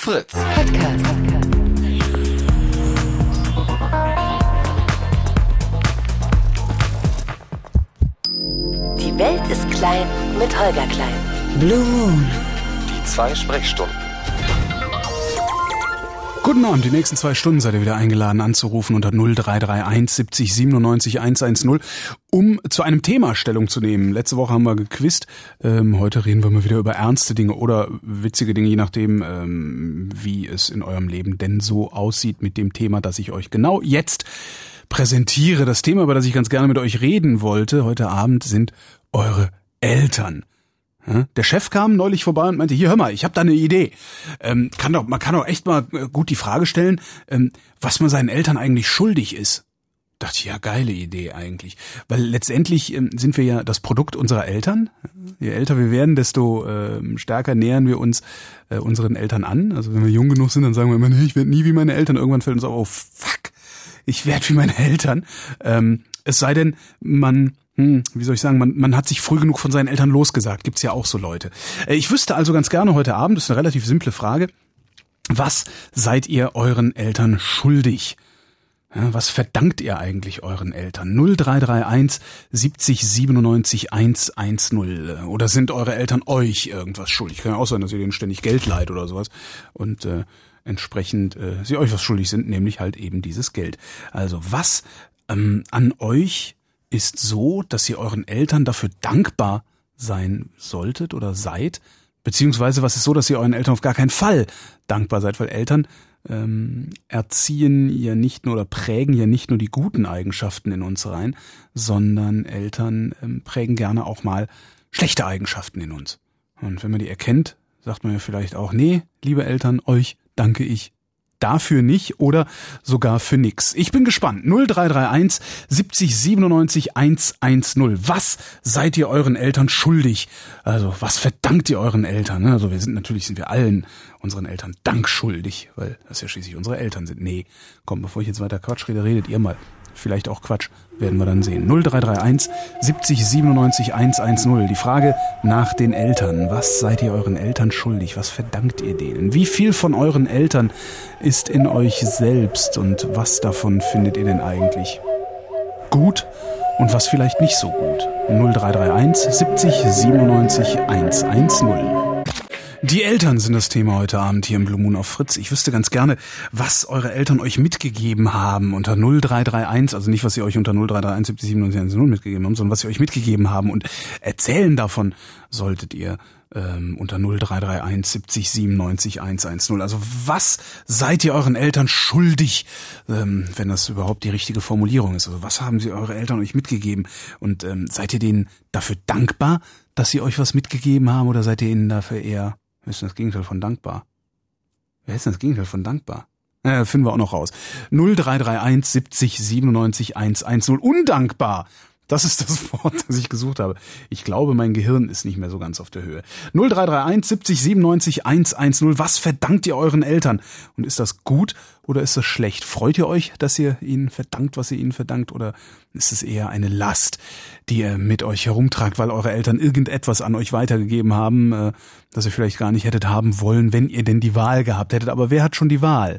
Fritz. Podcast. Die Welt ist klein mit Holger Klein. Blue Moon. Die 2 Sprechstunden. Guten Abend, die nächsten 2 Stunden seid ihr wieder eingeladen anzurufen unter 0331 70 97 110, um zu einem Thema Stellung zu nehmen. Letzte Woche haben wir gequizt, heute reden wir mal wieder über ernste Dinge oder witzige Dinge, je nachdem, wie es in eurem Leben denn so aussieht mit dem Thema, das ich euch genau jetzt präsentiere. Das Thema, über das ich ganz gerne mit euch reden wollte heute Abend, sind eure Eltern. Der Chef kam neulich vorbei und meinte, hier, hör mal, ich habe da eine Idee. Man kann doch echt mal gut die Frage stellen, was man seinen Eltern eigentlich schuldig ist. Dachte ich, ja, geile Idee eigentlich. Weil letztendlich sind wir ja das Produkt unserer Eltern. Je älter wir werden, desto stärker nähern wir uns unseren Eltern an. Also wenn wir jung genug sind, dann sagen wir immer, nee, ich werde nie wie meine Eltern. Irgendwann fällt uns auf, oh fuck, ich werde wie meine Eltern. Es sei denn, man hat sich früh genug von seinen Eltern losgesagt. Gibt's ja auch so Leute. Ich wüsste also ganz gerne heute Abend, das ist eine relativ simple Frage, was seid ihr euren Eltern schuldig? Ja, was verdankt ihr eigentlich euren Eltern? 0331 70 97 110. Oder sind eure Eltern euch irgendwas schuldig? Kann ja auch sein, dass ihr denen ständig Geld leiht oder sowas. Und entsprechend sie euch was schuldig sind, nämlich halt eben dieses Geld. Also was an euch ist so, dass ihr euren Eltern dafür dankbar sein solltet oder seid, beziehungsweise was ist so, dass ihr euren Eltern auf gar keinen Fall dankbar seid, weil Eltern erziehen ja nicht nur oder prägen ja nicht nur die guten Eigenschaften in uns rein, sondern Eltern prägen gerne auch mal schlechte Eigenschaften in uns. Und wenn man die erkennt, sagt man ja vielleicht auch, nee, liebe Eltern, euch danke ich dafür nicht oder sogar für nix. Ich bin gespannt. 0331 70 97 110. Was seid ihr euren Eltern schuldig? Also, was verdankt ihr euren Eltern? Also, sind wir allen unseren Eltern Dank schuldig, weil das ja schließlich unsere Eltern sind. Nee, komm, bevor ich jetzt weiter Quatsch rede, redet ihr mal. Vielleicht auch Quatsch, werden wir dann sehen. 0331 70 97 110. Die Frage nach den Eltern. Was seid ihr euren Eltern schuldig? Was verdankt ihr denen? Wie viel von euren Eltern ist in euch selbst und was davon findet ihr denn eigentlich gut und was vielleicht nicht so gut? 0331 70 97 110. Die Eltern sind das Thema heute Abend hier im Blue Moon auf Fritz. Ich wüsste ganz gerne, was eure Eltern euch mitgegeben haben unter 0331, also nicht, was sie euch unter 0331 70 97 110 mitgegeben haben, sondern was sie euch mitgegeben haben und erzählen davon solltet ihr unter 0331 70 97 110. Also was seid ihr euren Eltern schuldig, wenn das überhaupt die richtige Formulierung ist? Also was haben sie eure Eltern euch mitgegeben und seid ihr denen dafür dankbar, dass sie euch was mitgegeben haben oder seid ihr ihnen dafür eher... Wer ist denn das Gegenteil von dankbar? Wer ist denn das Gegenteil von dankbar? Finden wir auch noch raus. 0331 70 97 110. Undankbar. Das ist das Wort, das ich gesucht habe. Ich glaube, mein Gehirn ist nicht mehr so ganz auf der Höhe. 0331 70 97 110. Was verdankt ihr euren Eltern? Und ist das gut oder ist das schlecht? Freut ihr euch, dass ihr ihnen verdankt, was ihr ihnen verdankt? Oder ist es eher eine Last, die ihr mit euch herumtragt, weil eure Eltern irgendetwas an euch weitergegeben haben, das ihr vielleicht gar nicht hättet haben wollen, wenn ihr denn die Wahl gehabt hättet? Aber wer hat schon die Wahl?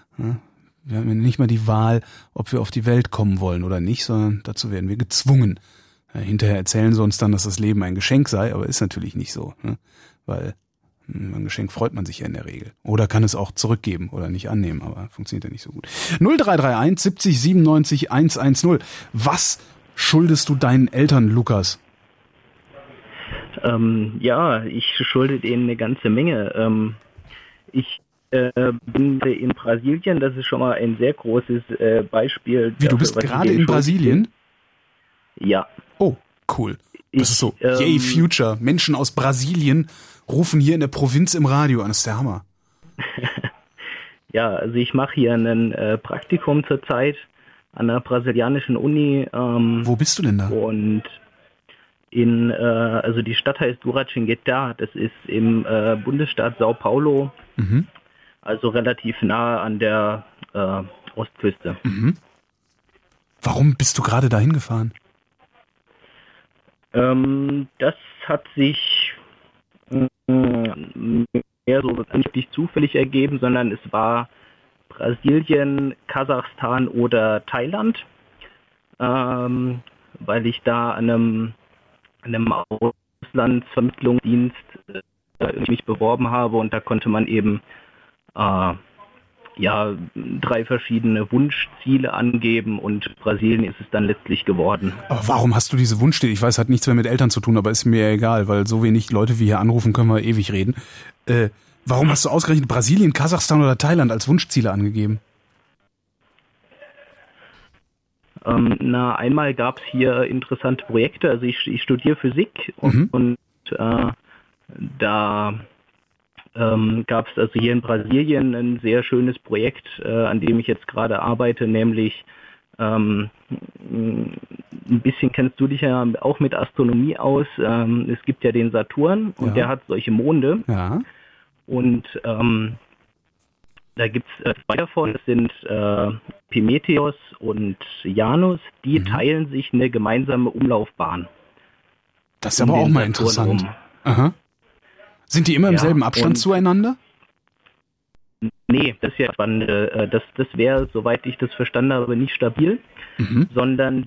Wir haben ja nicht mal die Wahl, ob wir auf die Welt kommen wollen oder nicht, sondern dazu werden wir gezwungen. Hinterher erzählen sie uns dann, dass das Leben ein Geschenk sei, aber ist natürlich nicht so, ne? Weil ein Geschenk freut man sich ja in der Regel. Oder kann es auch zurückgeben oder nicht annehmen, aber funktioniert ja nicht so gut. 0331 70 97 110. Was schuldest du deinen Eltern, Lukas? Ja, ich schulde denen eine ganze Menge. Ich bin in Brasilien, das ist schon mal ein sehr großes Beispiel. Wie, du bist gerade in Brasilien? Ja. Oh, cool. Das ist so, yay Future. Menschen aus Brasilien rufen hier in der Provinz im Radio an. Das ist der Hammer. Ja, also ich mache hier ein Praktikum zurzeit an der brasilianischen Uni. Wo bist du denn da? Und also die Stadt heißt Guaratinguetá, das ist im Bundesstaat São Paulo. Mhm. Also relativ nahe an der Ostküste. Mhm. Warum bist du gerade dahin gefahren? Das hat sich mehr eher so nicht wirklich zufällig ergeben, sondern es war Brasilien, Kasachstan oder Thailand, weil ich da an einem Auslandsvermittlungsdienst mich beworben habe und da konnte man eben 3 verschiedene Wunschziele angeben und Brasilien ist es dann letztlich geworden. Aber warum hast du diese Wunschziele? Ich weiß, hat nichts mehr mit Eltern zu tun, aber ist mir egal, weil so wenig Leute wie hier anrufen, können wir ewig reden. Warum hast du ausgerechnet Brasilien, Kasachstan oder Thailand als Wunschziele angegeben? Einmal gab es hier interessante Projekte. Also ich studiere Physik und da gab es also hier in Brasilien ein sehr schönes Projekt, an dem ich jetzt gerade arbeite, nämlich ein bisschen kennst du dich ja auch mit Astronomie aus. Es gibt ja den Saturn und der hat solche Monde. Ja. Und da gibt es 2 davon, das sind Prometheus und Janus, die teilen sich eine gemeinsame Umlaufbahn. Das ist aber auch mal interessant. Aha. Sind die immer im selben Abstand zueinander? Nee, das ist ja spannend. Das wäre, soweit ich das verstanden habe, nicht stabil, sondern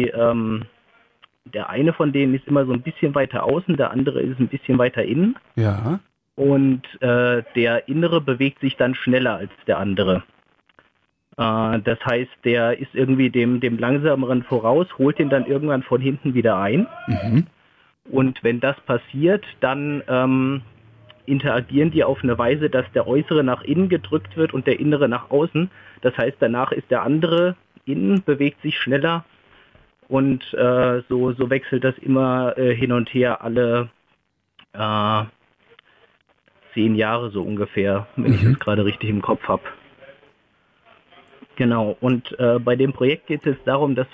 der eine von denen ist immer so ein bisschen weiter außen, der andere ist ein bisschen weiter innen. Ja. Und der innere bewegt sich dann schneller als der andere. Das heißt, der ist irgendwie dem langsameren voraus, holt ihn dann irgendwann von hinten wieder ein. Und wenn das passiert, dann interagieren die auf eine Weise, dass der äußere nach innen gedrückt wird und der innere nach außen. Das heißt, danach ist der andere innen, bewegt sich schneller und so wechselt das immer hin und her alle 10 Jahre so ungefähr, wenn ich das gerade richtig im Kopf habe. Genau, und bei dem Projekt geht es darum, dass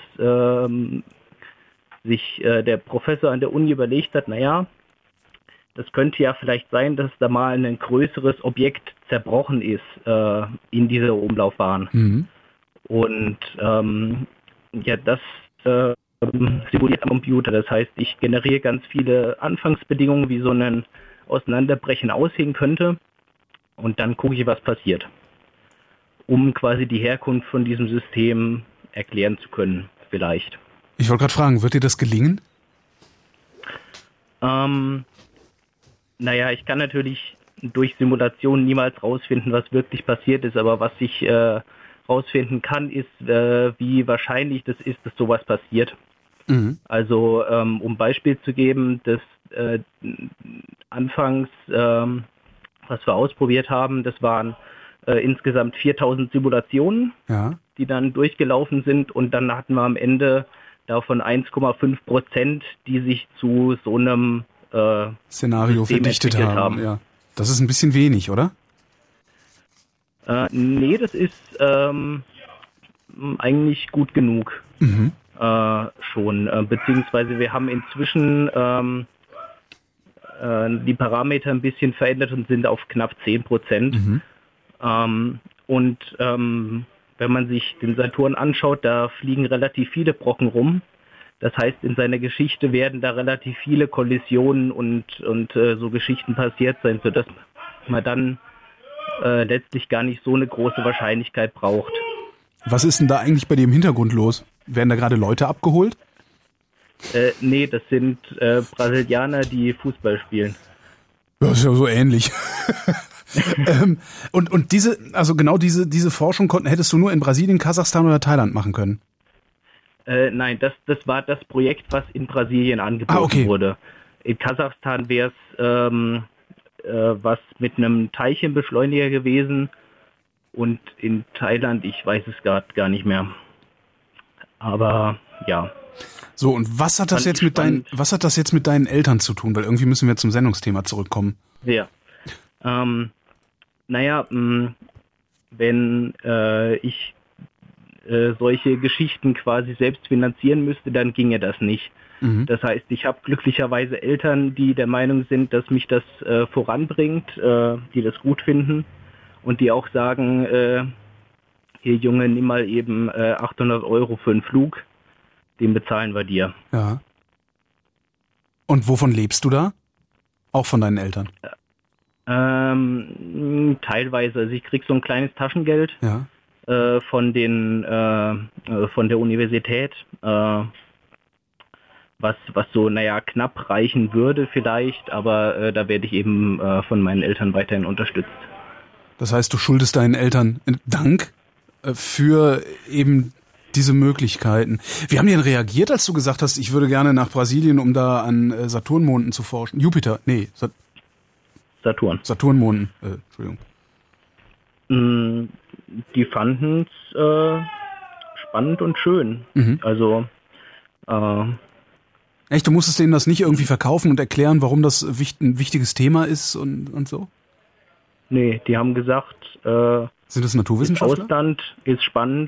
sich der Professor an der Uni überlegt hat, naja, das könnte ja vielleicht sein, dass da mal ein größeres Objekt zerbrochen ist in dieser Umlaufbahn. Und das simuliert am Computer. Das heißt, ich generiere ganz viele Anfangsbedingungen, wie so ein Auseinanderbrechen aussehen könnte. Und dann gucke ich, was passiert, um quasi die Herkunft von diesem System erklären zu können, vielleicht. Ich wollte gerade fragen, wird dir das gelingen? Naja, ich kann natürlich durch Simulation niemals rausfinden, was wirklich passiert ist, aber was ich rausfinden kann, ist, wie wahrscheinlich das ist, dass sowas passiert. Also, um Beispiel zu geben, das anfangs, was wir ausprobiert haben, das waren insgesamt 4000 Simulationen, die dann durchgelaufen sind und dann hatten wir am Ende davon 1,5%, die sich zu so einem Szenario verdichtet haben. Ja. Das ist ein bisschen wenig, oder? Nee, das ist eigentlich gut genug. Schon. Beziehungsweise wir haben inzwischen die Parameter ein bisschen verändert und sind auf knapp 10%. Wenn man sich den Saturn anschaut, da fliegen relativ viele Brocken rum. Das heißt, in seiner Geschichte werden da relativ viele Kollisionen und so Geschichten passiert sein, sodass man dann letztlich gar nicht so eine große Wahrscheinlichkeit braucht. Was ist denn da eigentlich bei dir im Hintergrund los? Werden da gerade Leute abgeholt? Nee, das sind Brasilianer, die Fußball spielen. Das ist ja so ähnlich. Und diese Forschung hättest du nur in Brasilien, Kasachstan oder Thailand machen können? Nein, das war das Projekt, was in Brasilien angeboten wurde. In Kasachstan wäre es was mit einem Teilchenbeschleuniger gewesen und in Thailand, ich weiß es gerade gar nicht mehr. Aber ja. So, und was hat das jetzt mit deinen Eltern zu tun? Weil irgendwie müssen wir zum Sendungsthema zurückkommen. Ja. Wenn ich solche Geschichten quasi selbst finanzieren müsste, dann ginge das nicht. Das heißt, ich habe glücklicherweise Eltern, die der Meinung sind, dass mich das voranbringt, die das gut finden und die auch sagen, hier Junge, nimm mal eben 800 € für einen Flug, den bezahlen wir dir. Ja. Und wovon lebst du da? Auch von deinen Eltern? Teilweise. Also ich krieg so ein kleines Taschengeld von der Universität, was so, knapp reichen würde vielleicht, aber da werde ich eben von meinen Eltern weiterhin unterstützt. Das heißt, du schuldest deinen Eltern Dank für eben diese Möglichkeiten. Wie haben die denn reagiert, als du gesagt hast, ich würde gerne nach Brasilien, um da an Saturnmonden zu forschen? Jupiter, nee, Saturn. Saturnmonden, Entschuldigung. Die fanden es spannend und schön. Mhm. Also echt, du musstest denen das nicht irgendwie verkaufen und erklären, warum das ein wichtiges Thema ist und so? Nee, die haben gesagt, sind das Naturwissenschaftler? Das Ausland ist spannend.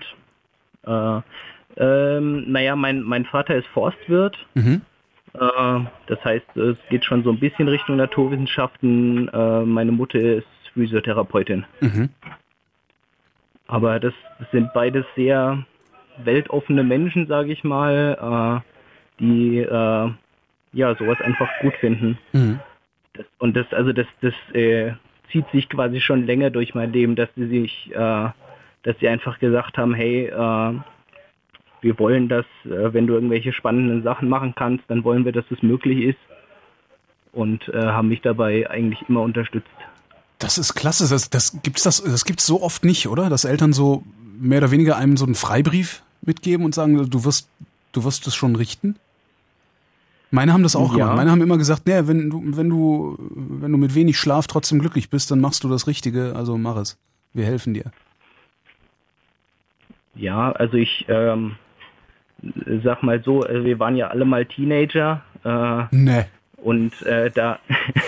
Mein Vater ist Forstwirt. Mhm. Das heißt, es geht schon so ein bisschen Richtung Naturwissenschaften. Meine Mutter ist Physiotherapeutin. Mhm. Aber das sind beides sehr weltoffene Menschen, sage ich mal, die sowas einfach gut finden. Mhm. Das zieht sich quasi schon länger durch mein Leben, dass sie einfach gesagt haben, hey, wir wollen, dass, wenn du irgendwelche spannenden Sachen machen kannst, dann wollen wir, dass es möglich ist, und haben mich dabei eigentlich immer unterstützt. Das ist klasse. Das gibt's so oft nicht, oder? Dass Eltern so mehr oder weniger einem so einen Freibrief mitgeben und sagen, du wirst es schon richten? Meine haben das auch gemacht. Meine haben immer gesagt, nee, wenn du mit wenig Schlaf trotzdem glücklich bist, dann machst du das Richtige, also mach es. Wir helfen dir. Ja, also ich sag mal so, wir waren ja alle mal Teenager. Nee. Und da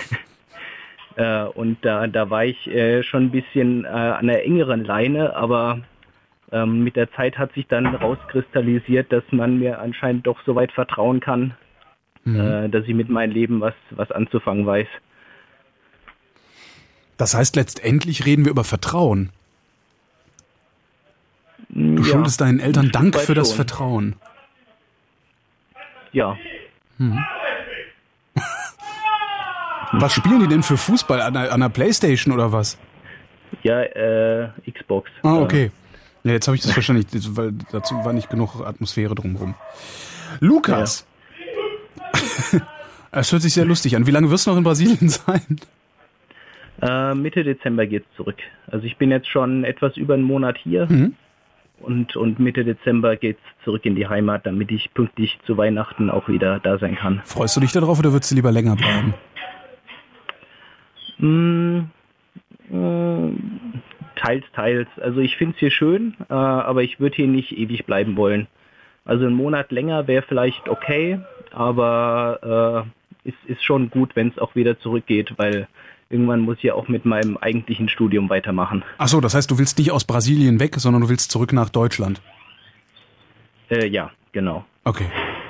war ich schon ein bisschen an der engeren Leine, aber mit der Zeit hat sich dann rauskristallisiert, dass man mir anscheinend doch so weit vertrauen kann, dass ich mit meinem Leben was anzufangen weiß. Das heißt, letztendlich reden wir über Vertrauen. Du schuldest deinen Eltern Dank für das Vertrauen. Ja. Was spielen die denn für Fußball? An der Playstation oder was? Ja, Xbox. Ah, okay. Ja, jetzt habe ich das wahrscheinlich, weil dazu war nicht genug Atmosphäre drumherum. Lukas! Ja. Es hört sich sehr lustig an. Wie lange wirst du noch in Brasilien sein? Mitte Dezember geht's zurück. Also ich bin jetzt schon etwas über einen Monat hier. Mhm. Und Mitte Dezember geht's zurück in die Heimat, damit ich pünktlich zu Weihnachten auch wieder da sein kann. Freust du dich darauf oder würdest du lieber länger bleiben? Teils. Also ich finde es hier schön, aber ich würde hier nicht ewig bleiben wollen. Also einen Monat länger wäre vielleicht okay, aber ist schon gut, wenn es auch wieder zurückgeht, weil irgendwann muss ich ja auch mit meinem eigentlichen Studium weitermachen. Ach so, das heißt, du willst nicht aus Brasilien weg, sondern du willst zurück nach Deutschland? Ja, genau. Okay.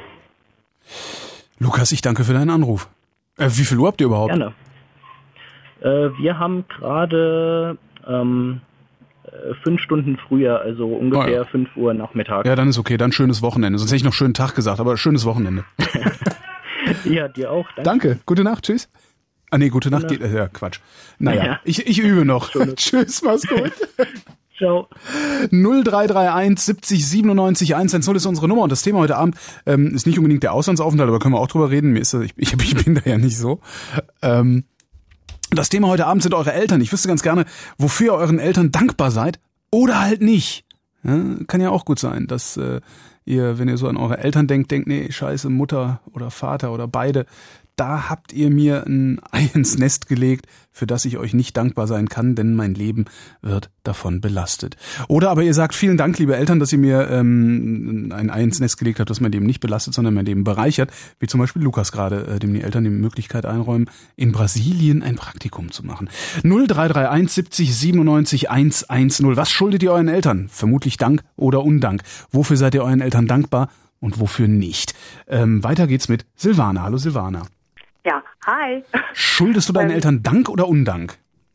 Lukas, ich danke für deinen Anruf. Wie viel Uhr habt ihr überhaupt? Gerne. Wir haben gerade 5 Stunden früher, also ungefähr 5 Uhr Nachmittag. Ja, dann ist okay, dann schönes Wochenende. Sonst hätte ich noch schönen Tag gesagt, aber schönes Wochenende. Ja, dir auch. Danke, gute Nacht, tschüss. Ah nee, gute Nacht geht, ja Quatsch. Naja, ja. Ich übe noch. Tschüss, mach's gut. Ciao. 0331 70 97 110 ist unsere Nummer und das Thema heute Abend ist nicht unbedingt der Auslandsaufenthalt, aber können wir auch drüber reden. Ich bin da ja nicht so. Das Thema heute Abend sind eure Eltern. Ich wüsste ganz gerne, wofür ihr euren Eltern dankbar seid oder halt nicht. Ja, kann ja auch gut sein, dass ihr, wenn ihr so an eure Eltern denkt, nee, scheiße, Mutter oder Vater oder beide, da habt ihr mir ein Ei ins Nest gelegt, für das ich euch nicht dankbar sein kann, denn mein Leben wird davon belastet. Oder aber ihr sagt, vielen Dank, liebe Eltern, dass ihr mir ein Ei ins Nest gelegt habt, das mein Leben nicht belastet, sondern mein Leben bereichert, wie zum Beispiel Lukas gerade, dem die Eltern die Möglichkeit einräumen, in Brasilien ein Praktikum zu machen. 0331 70 97 110. Was schuldet ihr euren Eltern? Vermutlich Dank oder Undank. Wofür seid ihr euren Eltern dankbar und wofür nicht? Weiter geht's mit Silvana. Hallo Silvana. Ja, hi. Schuldest du deinen Eltern Dank oder Undank?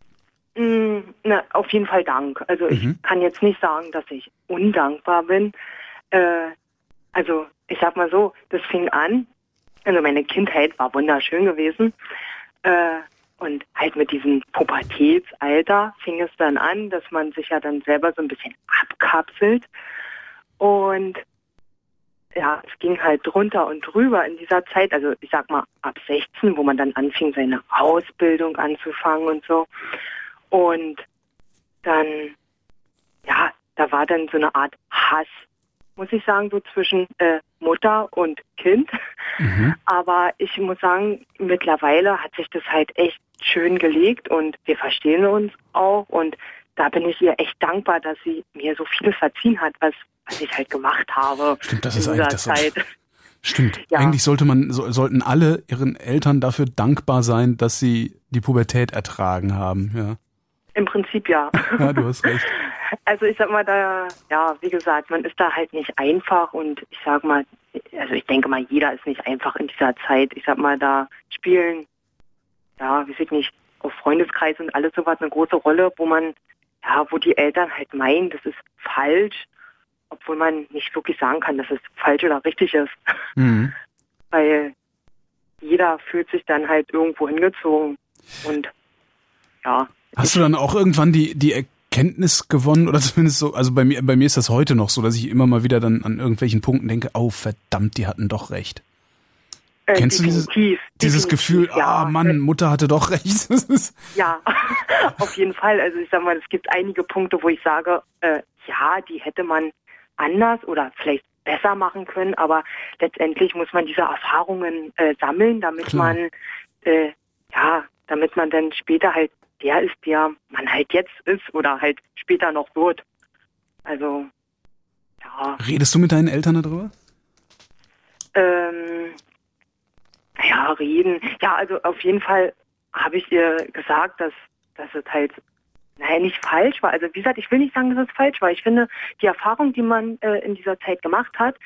Auf jeden Fall Dank. Also ich kann jetzt nicht sagen, dass ich undankbar bin. Also ich sag mal so, das fing an, also meine Kindheit war wunderschön gewesen. Und halt mit diesem Pubertätsalter fing es dann an, dass man sich ja dann selber so ein bisschen abkapselt. Und ja, es ging halt drunter und drüber in dieser Zeit, also ich sag mal ab 16, wo man dann anfing, seine Ausbildung anzufangen und so. Und dann, ja, da war dann so eine Art Hass, muss ich sagen, so zwischen Mutter und Kind. Aber ich muss sagen, mittlerweile hat sich das halt echt schön gelegt und wir verstehen uns auch. Und da bin ich ihr echt dankbar, dass sie mir so vieles verziehen hat, was ich halt gemacht habe. Stimmt, das ist eigentlich das. Zeit. Stimmt. Ja. Eigentlich sollten alle ihren Eltern dafür dankbar sein, dass sie die Pubertät ertragen haben. Ja. Im Prinzip ja. Ja, du hast recht. Also ich sag mal, ja, wie gesagt, man ist da halt nicht einfach und ich sag mal, also ich denke mal, jeder ist nicht einfach in dieser Zeit. Ich sag mal, da spielen, ja, weiß ich nicht, auch Freundeskreis und alles sowas eine große Rolle, wo die Eltern halt meinen, das ist falsch, obwohl man nicht wirklich sagen kann, dass es falsch oder richtig ist. Weil jeder fühlt sich dann halt irgendwo hingezogen und ja. Hast du dann auch irgendwann die Erkenntnis gewonnen, oder zumindest so, also bei mir ist das heute noch so, dass ich immer mal wieder dann an irgendwelchen Punkten denke, oh verdammt, die hatten doch recht. Kennst du dieses Gefühl, ja. Mann, Mutter hatte doch recht? Ja, auf jeden Fall. Also ich sag mal, es gibt einige Punkte, wo ich sage, ja, die hätte man anders oder vielleicht besser machen können, aber letztendlich muss man diese Erfahrungen sammeln, damit man dann später halt der ist, der man halt jetzt ist oder halt später noch wird. Also, ja. Redest du mit deinen Eltern darüber? Ja, reden. Ja, also auf jeden Fall habe ich ihr gesagt, dass es halt, nicht falsch war. Also wie gesagt, ich will nicht sagen, dass es falsch war. Ich finde, die Erfahrung, die man in dieser Zeit gemacht hat,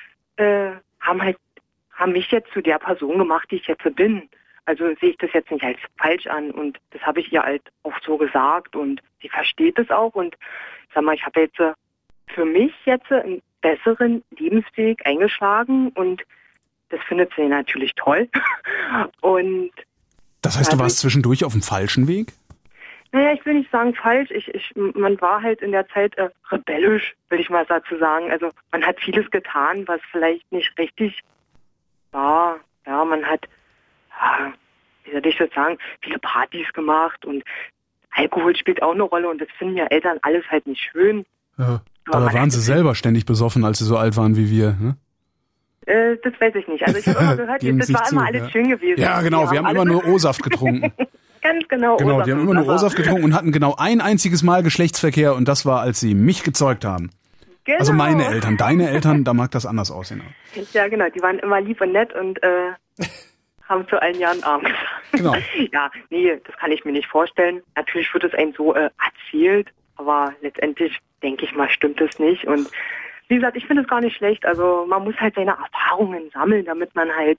haben mich jetzt zu der Person gemacht, die ich jetzt bin. Also sehe ich das jetzt nicht als falsch an und das habe ich ihr halt auch so gesagt und sie versteht es auch und ich sag mal, ich habe jetzt für mich jetzt einen besseren Lebensweg eingeschlagen und das findet sie natürlich toll. Und das heißt, du warst zwischendurch auf dem falschen Weg? Naja, ich will nicht sagen falsch. Man war halt in der Zeit rebellisch, will ich mal dazu sagen. Also man hat vieles getan, was vielleicht nicht richtig war. Ja, man hat, wie soll ich das sagen, viele Partys gemacht und Alkohol spielt auch eine Rolle und das finden ja Eltern alles halt nicht schön. Ja, aber waren sie selber ständig besoffen, als sie so alt waren wie wir, ne? Das weiß ich nicht. Also ich habe immer gehört, das war immer alles schön gewesen. Ja, genau, wir haben immer nur O-Saft getrunken. Ganz genau. Genau, die haben immer nur O-Saft getrunken und hatten genau ein einziges Mal Geschlechtsverkehr und das war, als sie mich gezeugt haben. Genau. Also meine Eltern, deine Eltern, da mag das anders aussehen. Ja, genau, die waren immer lieb und nett und haben zu allen Jahren Arm gesagt. Genau. Ja, nee, das kann ich mir nicht vorstellen. Natürlich wird es einem so erzählt, aber letztendlich, denke ich mal, stimmt es nicht. Und wie gesagt, ich finde es gar nicht schlecht. Also man muss halt seine Erfahrungen sammeln, damit man halt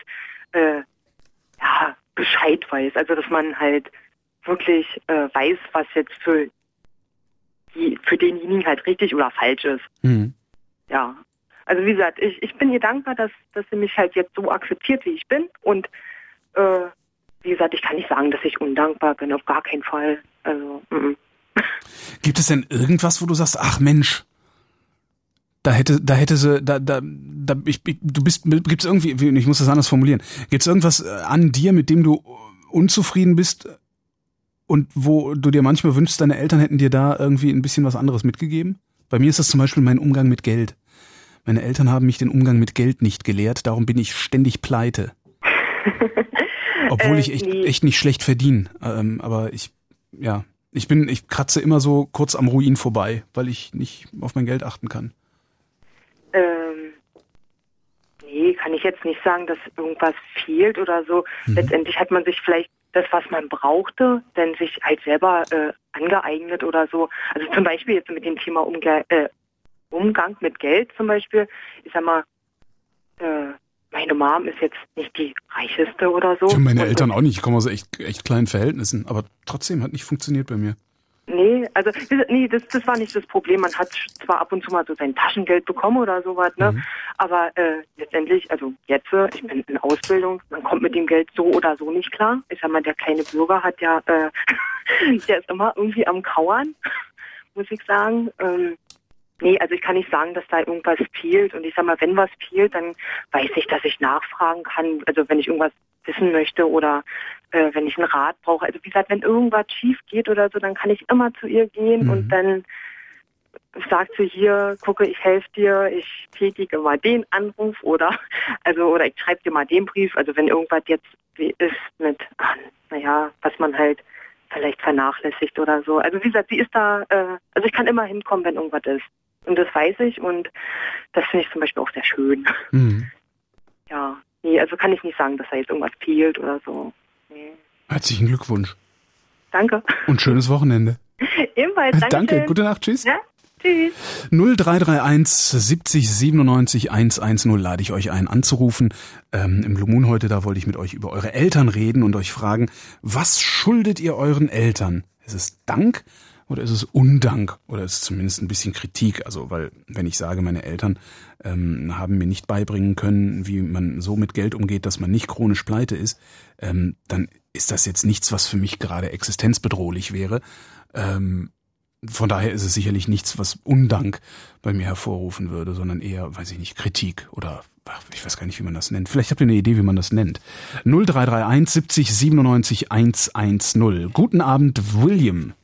Bescheid weiß. Also dass man halt wirklich weiß, was jetzt für denjenigen halt richtig oder falsch ist. Mhm. Ja. Also wie gesagt, ich bin ihr dankbar, dass sie mich halt jetzt so akzeptiert, wie ich bin. Und wie gesagt, ich kann nicht sagen, dass ich undankbar bin, auf gar keinen Fall. Also, Gibt es denn irgendwas, wo du sagst, ach Mensch, gibt's irgendwie, ich muss das anders formulieren, gibt's irgendwas an dir, mit dem du unzufrieden bist und wo du dir manchmal wünschst, deine Eltern hätten dir da irgendwie ein bisschen was anderes mitgegeben? Bei mir ist das zum Beispiel mein Umgang mit Geld. Meine Eltern haben mich den Umgang mit Geld nicht gelehrt, darum bin ich ständig pleite. Obwohl ich echt nicht schlecht verdiene. Aber ich kratze immer so kurz am Ruin vorbei, weil ich nicht auf mein Geld achten kann. Nee, kann ich jetzt nicht sagen, dass irgendwas fehlt oder so. Mhm. Letztendlich hat man sich vielleicht das, was man brauchte, dann sich halt selber angeeignet oder so. Also zum Beispiel jetzt mit dem Thema Umgang mit Geld zum Beispiel. Ich sag mal, meine Mom ist jetzt nicht die reicheste oder so. Meine Eltern auch nicht. Ich komme aus echt kleinen Verhältnissen. Aber trotzdem hat nicht funktioniert bei mir. Nee, also das war nicht das Problem. Man hat zwar ab und zu mal so sein Taschengeld bekommen oder sowas, ne? Aber letztendlich, also jetzt, ich bin in Ausbildung, man kommt mit dem Geld so oder so nicht klar. Ich sag mal, der kleine Bürger hat ja, der ist immer irgendwie am Kauern, muss ich sagen. Nee, also ich kann nicht sagen, dass da irgendwas fehlt. Und ich sag mal, wenn was fehlt, dann weiß ich, dass ich nachfragen kann. Also wenn ich irgendwas wissen möchte oder wenn ich einen Rat brauche. Also wie gesagt, wenn irgendwas schief geht oder so, dann kann ich immer zu ihr gehen und dann sagt sie hier, gucke, ich helfe dir, ich tätige mal den Anruf oder ich schreibe dir mal den Brief. Also wenn irgendwas jetzt ist mit, was man halt vielleicht vernachlässigt oder so. Also wie gesagt, sie ist da, also ich kann immer hinkommen, wenn irgendwas ist. Und das weiß ich und das finde ich zum Beispiel auch sehr schön. Ja, nee, also kann ich nicht sagen, dass da jetzt irgendwas fehlt oder so. Nee. Herzlichen Glückwunsch. Danke. Und schönes Wochenende. Ebenfalls, danke. Gute Nacht, tschüss. Ja, tschüss. 0331 70 97 110 lade ich euch ein anzurufen. Im Blue Moon heute, da wollte ich mit euch über eure Eltern reden und euch fragen, was schuldet ihr euren Eltern? Ist es Dank oder ist es Undank oder ist es zumindest ein bisschen Kritik? Also, weil wenn ich sage, meine Eltern haben mir nicht beibringen können, wie man so mit Geld umgeht, dass man nicht chronisch pleite ist, dann ist das jetzt nichts, was für mich gerade existenzbedrohlich wäre. Von daher ist es sicherlich nichts, was Undank bei mir hervorrufen würde, sondern eher, weiß ich nicht, Kritik oder ich weiß gar nicht, wie man das nennt. Vielleicht habt ihr eine Idee, wie man das nennt. 0331 70 97 110. Guten Abend, William.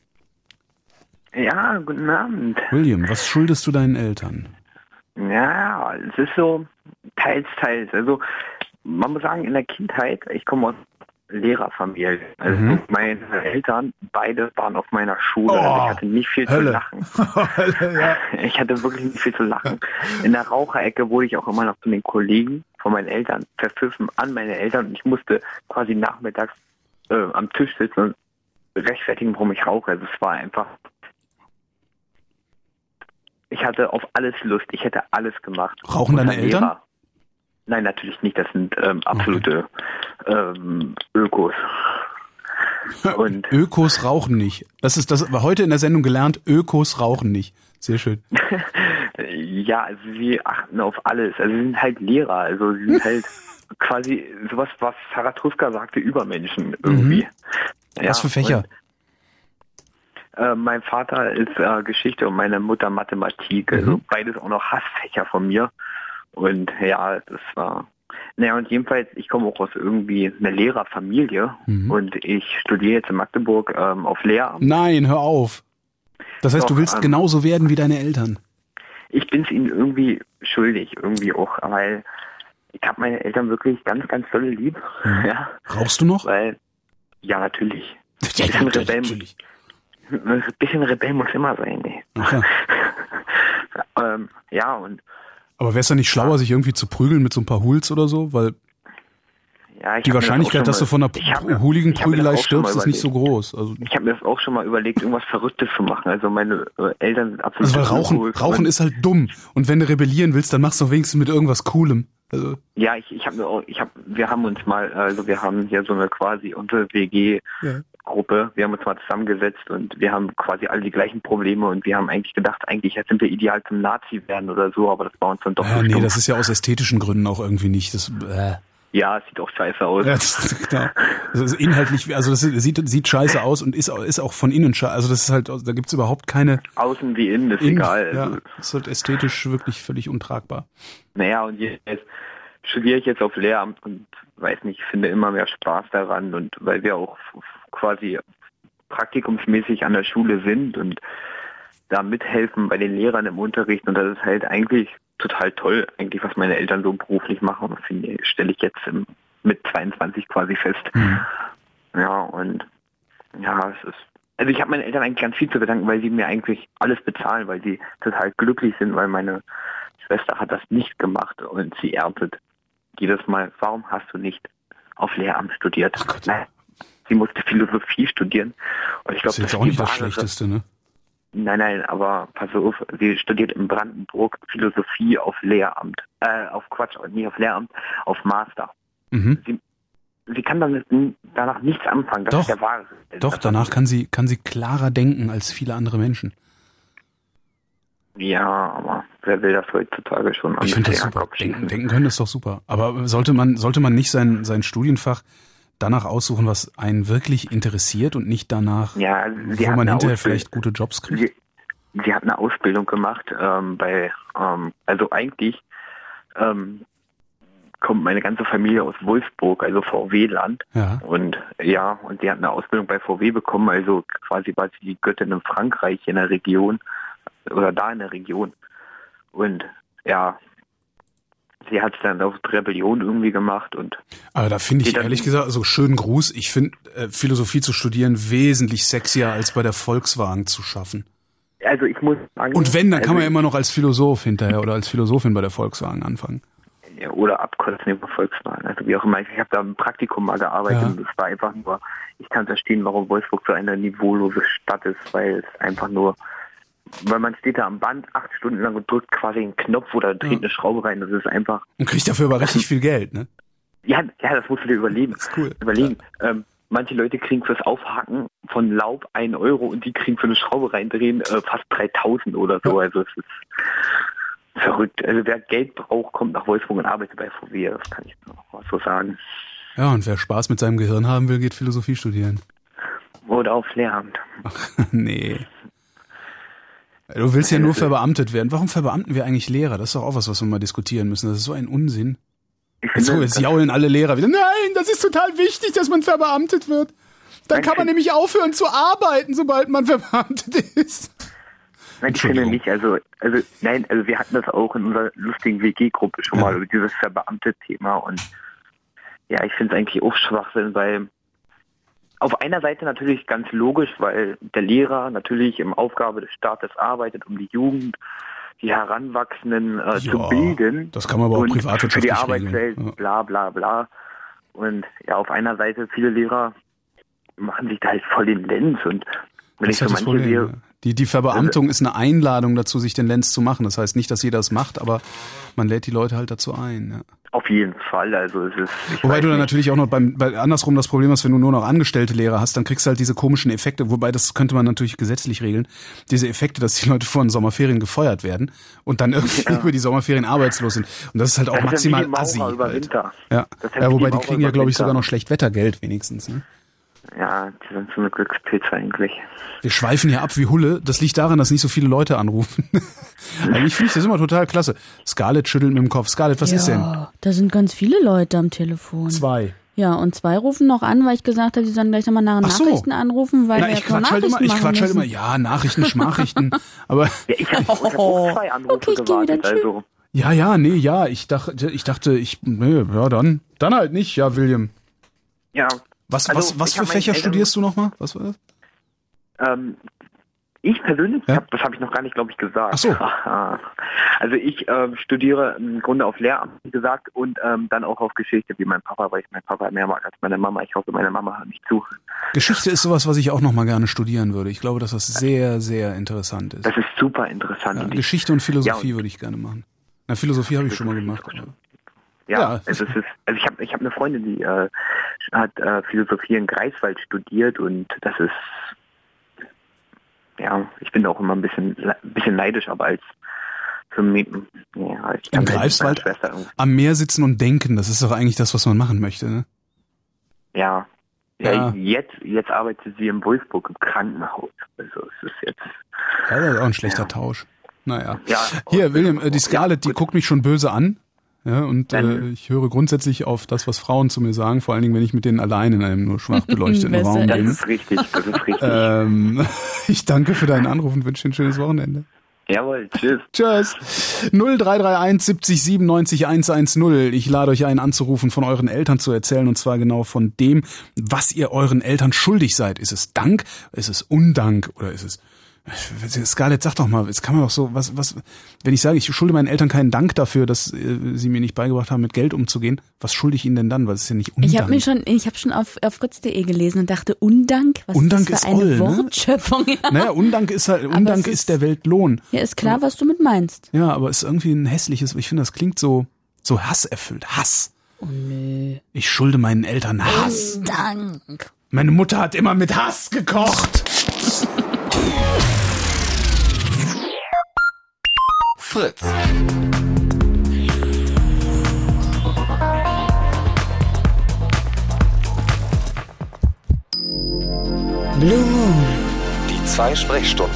Ja, guten Abend. William, was schuldest du deinen Eltern? Ja, es ist so teils. Also man muss sagen, in der Kindheit, ich komme aus Lehrerfamilie. Also meine Eltern, beide waren auf meiner Schule. Also ich hatte nicht viel zu lachen. Ja. Ich hatte wirklich nicht viel zu lachen. In der Raucherecke wurde ich auch immer noch von den Kollegen, von meinen Eltern, verpfiffen an meine Eltern. Und ich musste quasi nachmittags am Tisch sitzen und rechtfertigen, warum ich rauche. Also es war einfach... Ich hatte auf alles Lust. Ich hätte alles gemacht. Rauchen deine Eltern? Lehrer. Nein, natürlich nicht. Das sind absolute Ökos. Und Ökos rauchen nicht. Das war heute in der Sendung gelernt. Ökos rauchen nicht. Sehr schön. Ja, also sie achten auf alles. Also sie sind halt Lehrer. Also sie sind halt quasi sowas, was Zarathustra sagte, Übermenschen irgendwie. Ja, was für Fächer? Mein Vater ist Geschichte und meine Mutter Mathematik. Also beides auch noch Hassfächer von mir. Und ja, das war... Naja, und jedenfalls, ich komme auch aus irgendwie einer Lehrerfamilie und ich studiere jetzt in Magdeburg auf Lehramt. Nein, hör auf. Das heißt, du willst genauso werden wie deine Eltern? Ich bin es ihnen irgendwie schuldig, irgendwie auch, weil ich habe meine Eltern wirklich ganz, ganz dolle lieb. Ja. Rauchst du noch? Weil, ja, natürlich. Ja, natürlich. Ein bisschen Rebell muss immer sein, ey. Okay. Ja, und... Aber wäre es ja nicht schlauer, sich irgendwie zu prügeln mit so ein paar Hools oder so? Weil die Wahrscheinlichkeit, dass du von einer Hooligan-Prügelei stirbst, ist nicht so groß. Also ich habe mir das auch schon mal überlegt, irgendwas Verrücktes zu machen. Also meine Eltern sind absolut... Also weil Rauchen ist halt dumm. Und wenn du rebellieren willst, dann machst du wenigstens mit irgendwas Coolem. Also ja, wir haben uns mal, also wir haben hier so eine quasi unsere WG-Gruppe, wir haben uns mal zusammengesetzt und wir haben quasi alle die gleichen Probleme und wir haben eigentlich gedacht, jetzt sind wir ideal zum Nazi werden oder so, aber das war uns dann doch so nee, das ist ja aus ästhetischen Gründen auch irgendwie nicht. Ja, es sieht auch scheiße aus. Ja, klar. Das ist inhaltlich, also das sieht scheiße aus und ist auch von innen scheiße. Also das ist halt, da gibt's überhaupt keine... Außen wie innen, ist egal. Ja, also, ist halt ästhetisch wirklich völlig untragbar. Naja, und jetzt studiere ich jetzt auf Lehramt und weiß nicht, finde immer mehr Spaß daran und weil wir auch quasi praktikumsmäßig an der Schule sind und da mithelfen bei den Lehrern im Unterricht und das ist halt eigentlich total toll, eigentlich, was meine Eltern so beruflich machen. Das stelle ich jetzt mit 22 quasi fest. Ja, und ja, es ist... Also ich habe meinen Eltern eigentlich ganz viel zu bedanken, weil sie mir eigentlich alles bezahlen, weil sie total glücklich sind, weil meine Schwester hat das nicht gemacht und sie erntet jedes Mal, warum hast du nicht auf Lehramt studiert? Ach Gott. Nein, sie musste Philosophie studieren. Und ich glaube, das ist jetzt auch nicht das Schlechteste, ne? Nein, aber pass auf, sie studiert in Brandenburg Philosophie auf Lehramt. Nicht auf Lehramt, auf Master. Sie sie kann danach nichts anfangen. Das ist der Wahre. Doch, danach kann sie klarer denken als viele andere Menschen. Ja, aber wer will das heutzutage schon? Ich finde das super. Denken können ist doch super. Aber sollte man nicht sein Studienfach danach aussuchen, was einen wirklich interessiert und nicht danach, wo man hinterher vielleicht gute Jobs kriegt? Sie hat eine Ausbildung gemacht also eigentlich kommt meine ganze Familie aus Wolfsburg, also VW-Land. Ja. Und sie hat eine Ausbildung bei VW bekommen, also quasi war sie die Göttin in Frankreich in der Region oder da in der Region. Und sie hat es dann auf Rebellion irgendwie gemacht. Aber da finde ich ehrlich gesagt, so schönen Gruß, ich finde Philosophie zu studieren wesentlich sexier als bei der Volkswagen zu schaffen. Also ich muss sagen... Und wenn, dann kann man ja immer noch als Philosoph hinterher oder als Philosophin bei der Volkswagen anfangen. Ja, oder abkürzen über Volkswagen, also wie auch immer. Ich habe da im Praktikum mal gearbeitet und es war einfach nur, ich kann verstehen, warum Wolfsburg so eine niveaulose Stadt ist, weil es einfach nur, weil man steht da am Band 8 Stunden lang und drückt quasi einen Knopf oder dreht eine Schraube rein, das ist einfach... Und kriegt dafür aber richtig viel Geld, ne? Ja, das musst du dir überlegen. Das ist cool. Manche Leute kriegen fürs Aufhaken von Laub 1 Euro und die kriegen für eine Schraube reindrehen fast 3.000 oder so, also es ist... verrückt. Also wer Geld braucht, kommt nach Wolfsburg und arbeitet bei VW. Das kann ich noch so sagen. Ja, und wer Spaß mit seinem Gehirn haben will, geht Philosophie studieren. Oder aufs Lehramt. Ach, nee. Du willst ja nur verbeamtet werden. Warum verbeamten wir eigentlich Lehrer? Das ist doch auch was wir mal diskutieren müssen. Das ist so ein Unsinn. Jetzt jaulen alle Lehrer wieder. Nein, das ist total wichtig, dass man verbeamtet wird. Dann kann man nämlich aufhören zu arbeiten, sobald man verbeamtet ist. Nein, ich finde nicht, also wir hatten das auch in unserer lustigen WG-Gruppe schon mal, über dieses Verbeamtet-Thema und ja, ich finde es eigentlich auch Schwachsinn, weil auf einer Seite natürlich ganz logisch, weil der Lehrer natürlich im Aufgabe des Staates arbeitet, um die Jugend, die Heranwachsenden zu bilden. Das kann man aber auch privatwirtschaftlich für die Arbeitswelt, bla bla bla. Und ja, auf einer Seite viele Lehrer machen sich da halt voll den Lenz und wenn ich so manche sehe... Die Verbeamtung ist eine Einladung dazu, sich den Lenz zu machen. Das heißt nicht, dass jeder es macht, aber man lädt die Leute halt dazu ein. Ja. Auf jeden Fall. Also es ist. Wobei du dann natürlich auch noch andersrum das Problem hast, wenn du nur noch angestellte Lehrer hast, dann kriegst du halt diese komischen Effekte. Wobei das könnte man natürlich gesetzlich regeln. Diese Effekte, dass die Leute vor den Sommerferien gefeuert werden und dann irgendwie über die Sommerferien arbeitslos sind. Und das ist halt auch maximal assi. Halt. Ja, wobei die kriegen ja, glaube ich, sogar noch Schlechtwettergeld wenigstens. Ne? Ja, die sind so eine Glückspilze eigentlich. Wir schweifen hier ab wie Hulle. Das liegt daran, dass nicht so viele Leute anrufen. Eigentlich finde ich das immer total klasse. Scarlett schüttelt mit dem Kopf. Scarlett, was ist denn? Ja, da sind ganz viele Leute am Telefon. 2. Ja, und 2 rufen noch an, weil ich gesagt habe, sie sollen gleich nochmal nach Nachrichten anrufen, weil wir ich quatsch halt immer, ja, Nachrichten, Schmachrichten. Aber ja, ich habe auch 2 Anrufe gewartet. Also. Ich dachte, dann halt nicht, ja, William. Ja. Was für Fächer studierst du nochmal? Was war das? Ich persönlich, das habe ich noch gar nicht, glaube ich, gesagt. Ach so. Also ich studiere im Grunde auf Lehramt, wie gesagt, und dann auch auf Geschichte, wie mein Papa, weil ich meinen Papa mehr mag als meine Mama. Ich hoffe, meine Mama hört nicht zu. Geschichte ist sowas, was ich auch nochmal gerne studieren würde. Ich glaube, dass das sehr, sehr interessant ist. Das ist super interessant. Ja, Geschichte und Philosophie würde ich gerne machen. Na, Philosophie habe ich schon mal gemacht. Ja, also ich habe eine Freundin, die hat Philosophie in Greifswald studiert und das ist, ja, ich bin auch immer ein bisschen neidisch, aber als für mich, ja, ich kann in Greifswald am Meer sitzen und denken, das ist doch eigentlich das, was man machen möchte, ne? Ja. Jetzt arbeitet sie in Wolfsburg im Krankenhaus. Also es ist jetzt. Ja, das ist auch ein schlechter Tausch. Naja. Ja, hier, William, die Scarlett, die guckt mich schon böse an. Ja, und ich höre grundsätzlich auf das, was Frauen zu mir sagen, vor allen Dingen, wenn ich mit denen allein in einem nur schwach beleuchteten Raum bin. Das ist richtig. Ich danke für deinen Anruf und wünsche dir ein schönes Wochenende. Jawohl, tschüss. Tschüss. 0331 70 97 110. Ich lade euch ein, anzurufen, von euren Eltern zu erzählen, und zwar genau von dem, was ihr euren Eltern schuldig seid. Ist es Dank? Ist es Undank? Oder ist es... Scarlett, sag doch mal, jetzt kann man doch so, was, wenn ich sage, ich schulde meinen Eltern keinen Dank dafür, dass sie mir nicht beigebracht haben, mit Geld umzugehen, was schulde ich ihnen denn dann? Weil es ist ja nicht Undank. Ich habe schon auf fritz.de gelesen und dachte, Undank? Was Undank ist das für eine Wortschöpfung? Ne? Naja, Undank ist halt, Undank ist der Weltlohn. Ja, ist klar, was du mit meinst. Ja, aber es ist irgendwie ein hässliches, ich finde, das klingt so hasserfüllt. Hass. Oh nee. Ich schulde meinen Eltern Hass. Dank. Meine Mutter hat immer mit Hass gekocht. Fritz. Blue Moon. Die 2 Sprechstunden.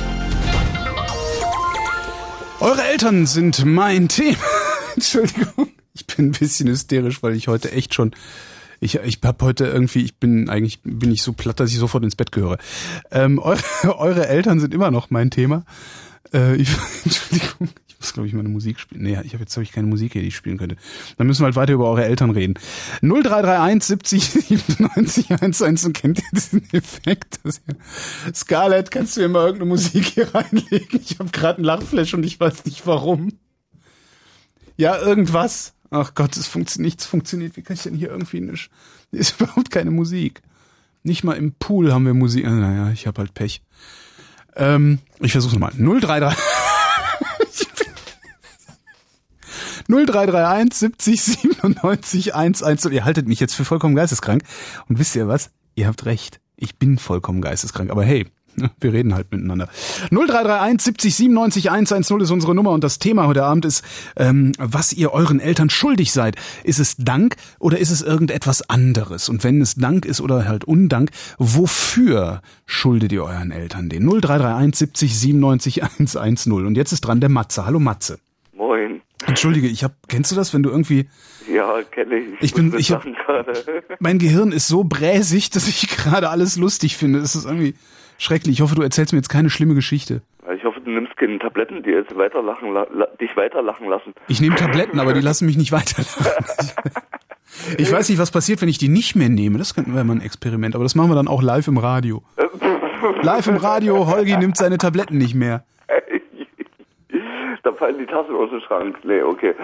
Eure Eltern sind mein Thema. Entschuldigung. Ich bin ein bisschen hysterisch, weil ich heute echt schon... Ich hab heute irgendwie, bin ich so platt, dass ich sofort ins Bett gehöre. Eure Eltern sind immer noch mein Thema. Entschuldigung, ich muss glaube ich meine Musik spielen. Nee, jetzt habe ich keine Musik hier, die ich spielen könnte. Dann müssen wir halt weiter über eure Eltern reden. 0331 70 97 11 kennt ihr diesen Effekt? Scarlett, kannst du mir mal irgendeine Musik hier reinlegen? Ich habe gerade einen Lachflash und ich weiß nicht warum. Ja, irgendwas. Ach Gott, nichts funktioniert. Wie kann ich denn hier irgendwie nicht? Hier ist überhaupt keine Musik. Nicht mal im Pool haben wir Musik. Naja, ich habe halt Pech. Ich versuche nochmal. 0331 70 97 110. Ihr haltet mich jetzt für vollkommen geisteskrank. Und wisst ihr was? Ihr habt recht. Ich bin vollkommen geisteskrank. Aber hey, wir reden halt miteinander. 0331 70 97 110 ist unsere Nummer und das Thema heute Abend ist, was ihr euren Eltern schuldig seid. Ist es Dank oder ist es irgendetwas anderes? Und wenn es Dank ist oder halt Undank, wofür schuldet ihr euren Eltern den? 0331 70 97 110. Und jetzt ist dran der Matze. Hallo Matze. Moin. Entschuldige, kennst du das, wenn du irgendwie... Ja, kenne ich. Mein Gehirn ist so bräsig, dass ich gerade alles lustig finde. Es ist irgendwie schrecklich. Ich hoffe, du erzählst mir jetzt keine schlimme Geschichte. Ich hoffe, du nimmst keine Tabletten, die jetzt dich weiterlachen lassen. Ich nehme Tabletten, aber die lassen mich nicht weiterlachen. Ich weiß nicht, was passiert, wenn ich die nicht mehr nehme. Das könnten wir mal ein Experiment. Aber das machen wir dann auch live im Radio. Live im Radio, Holgi nimmt seine Tabletten nicht mehr. Da fallen die Tassen aus dem Schrank. Nee, okay.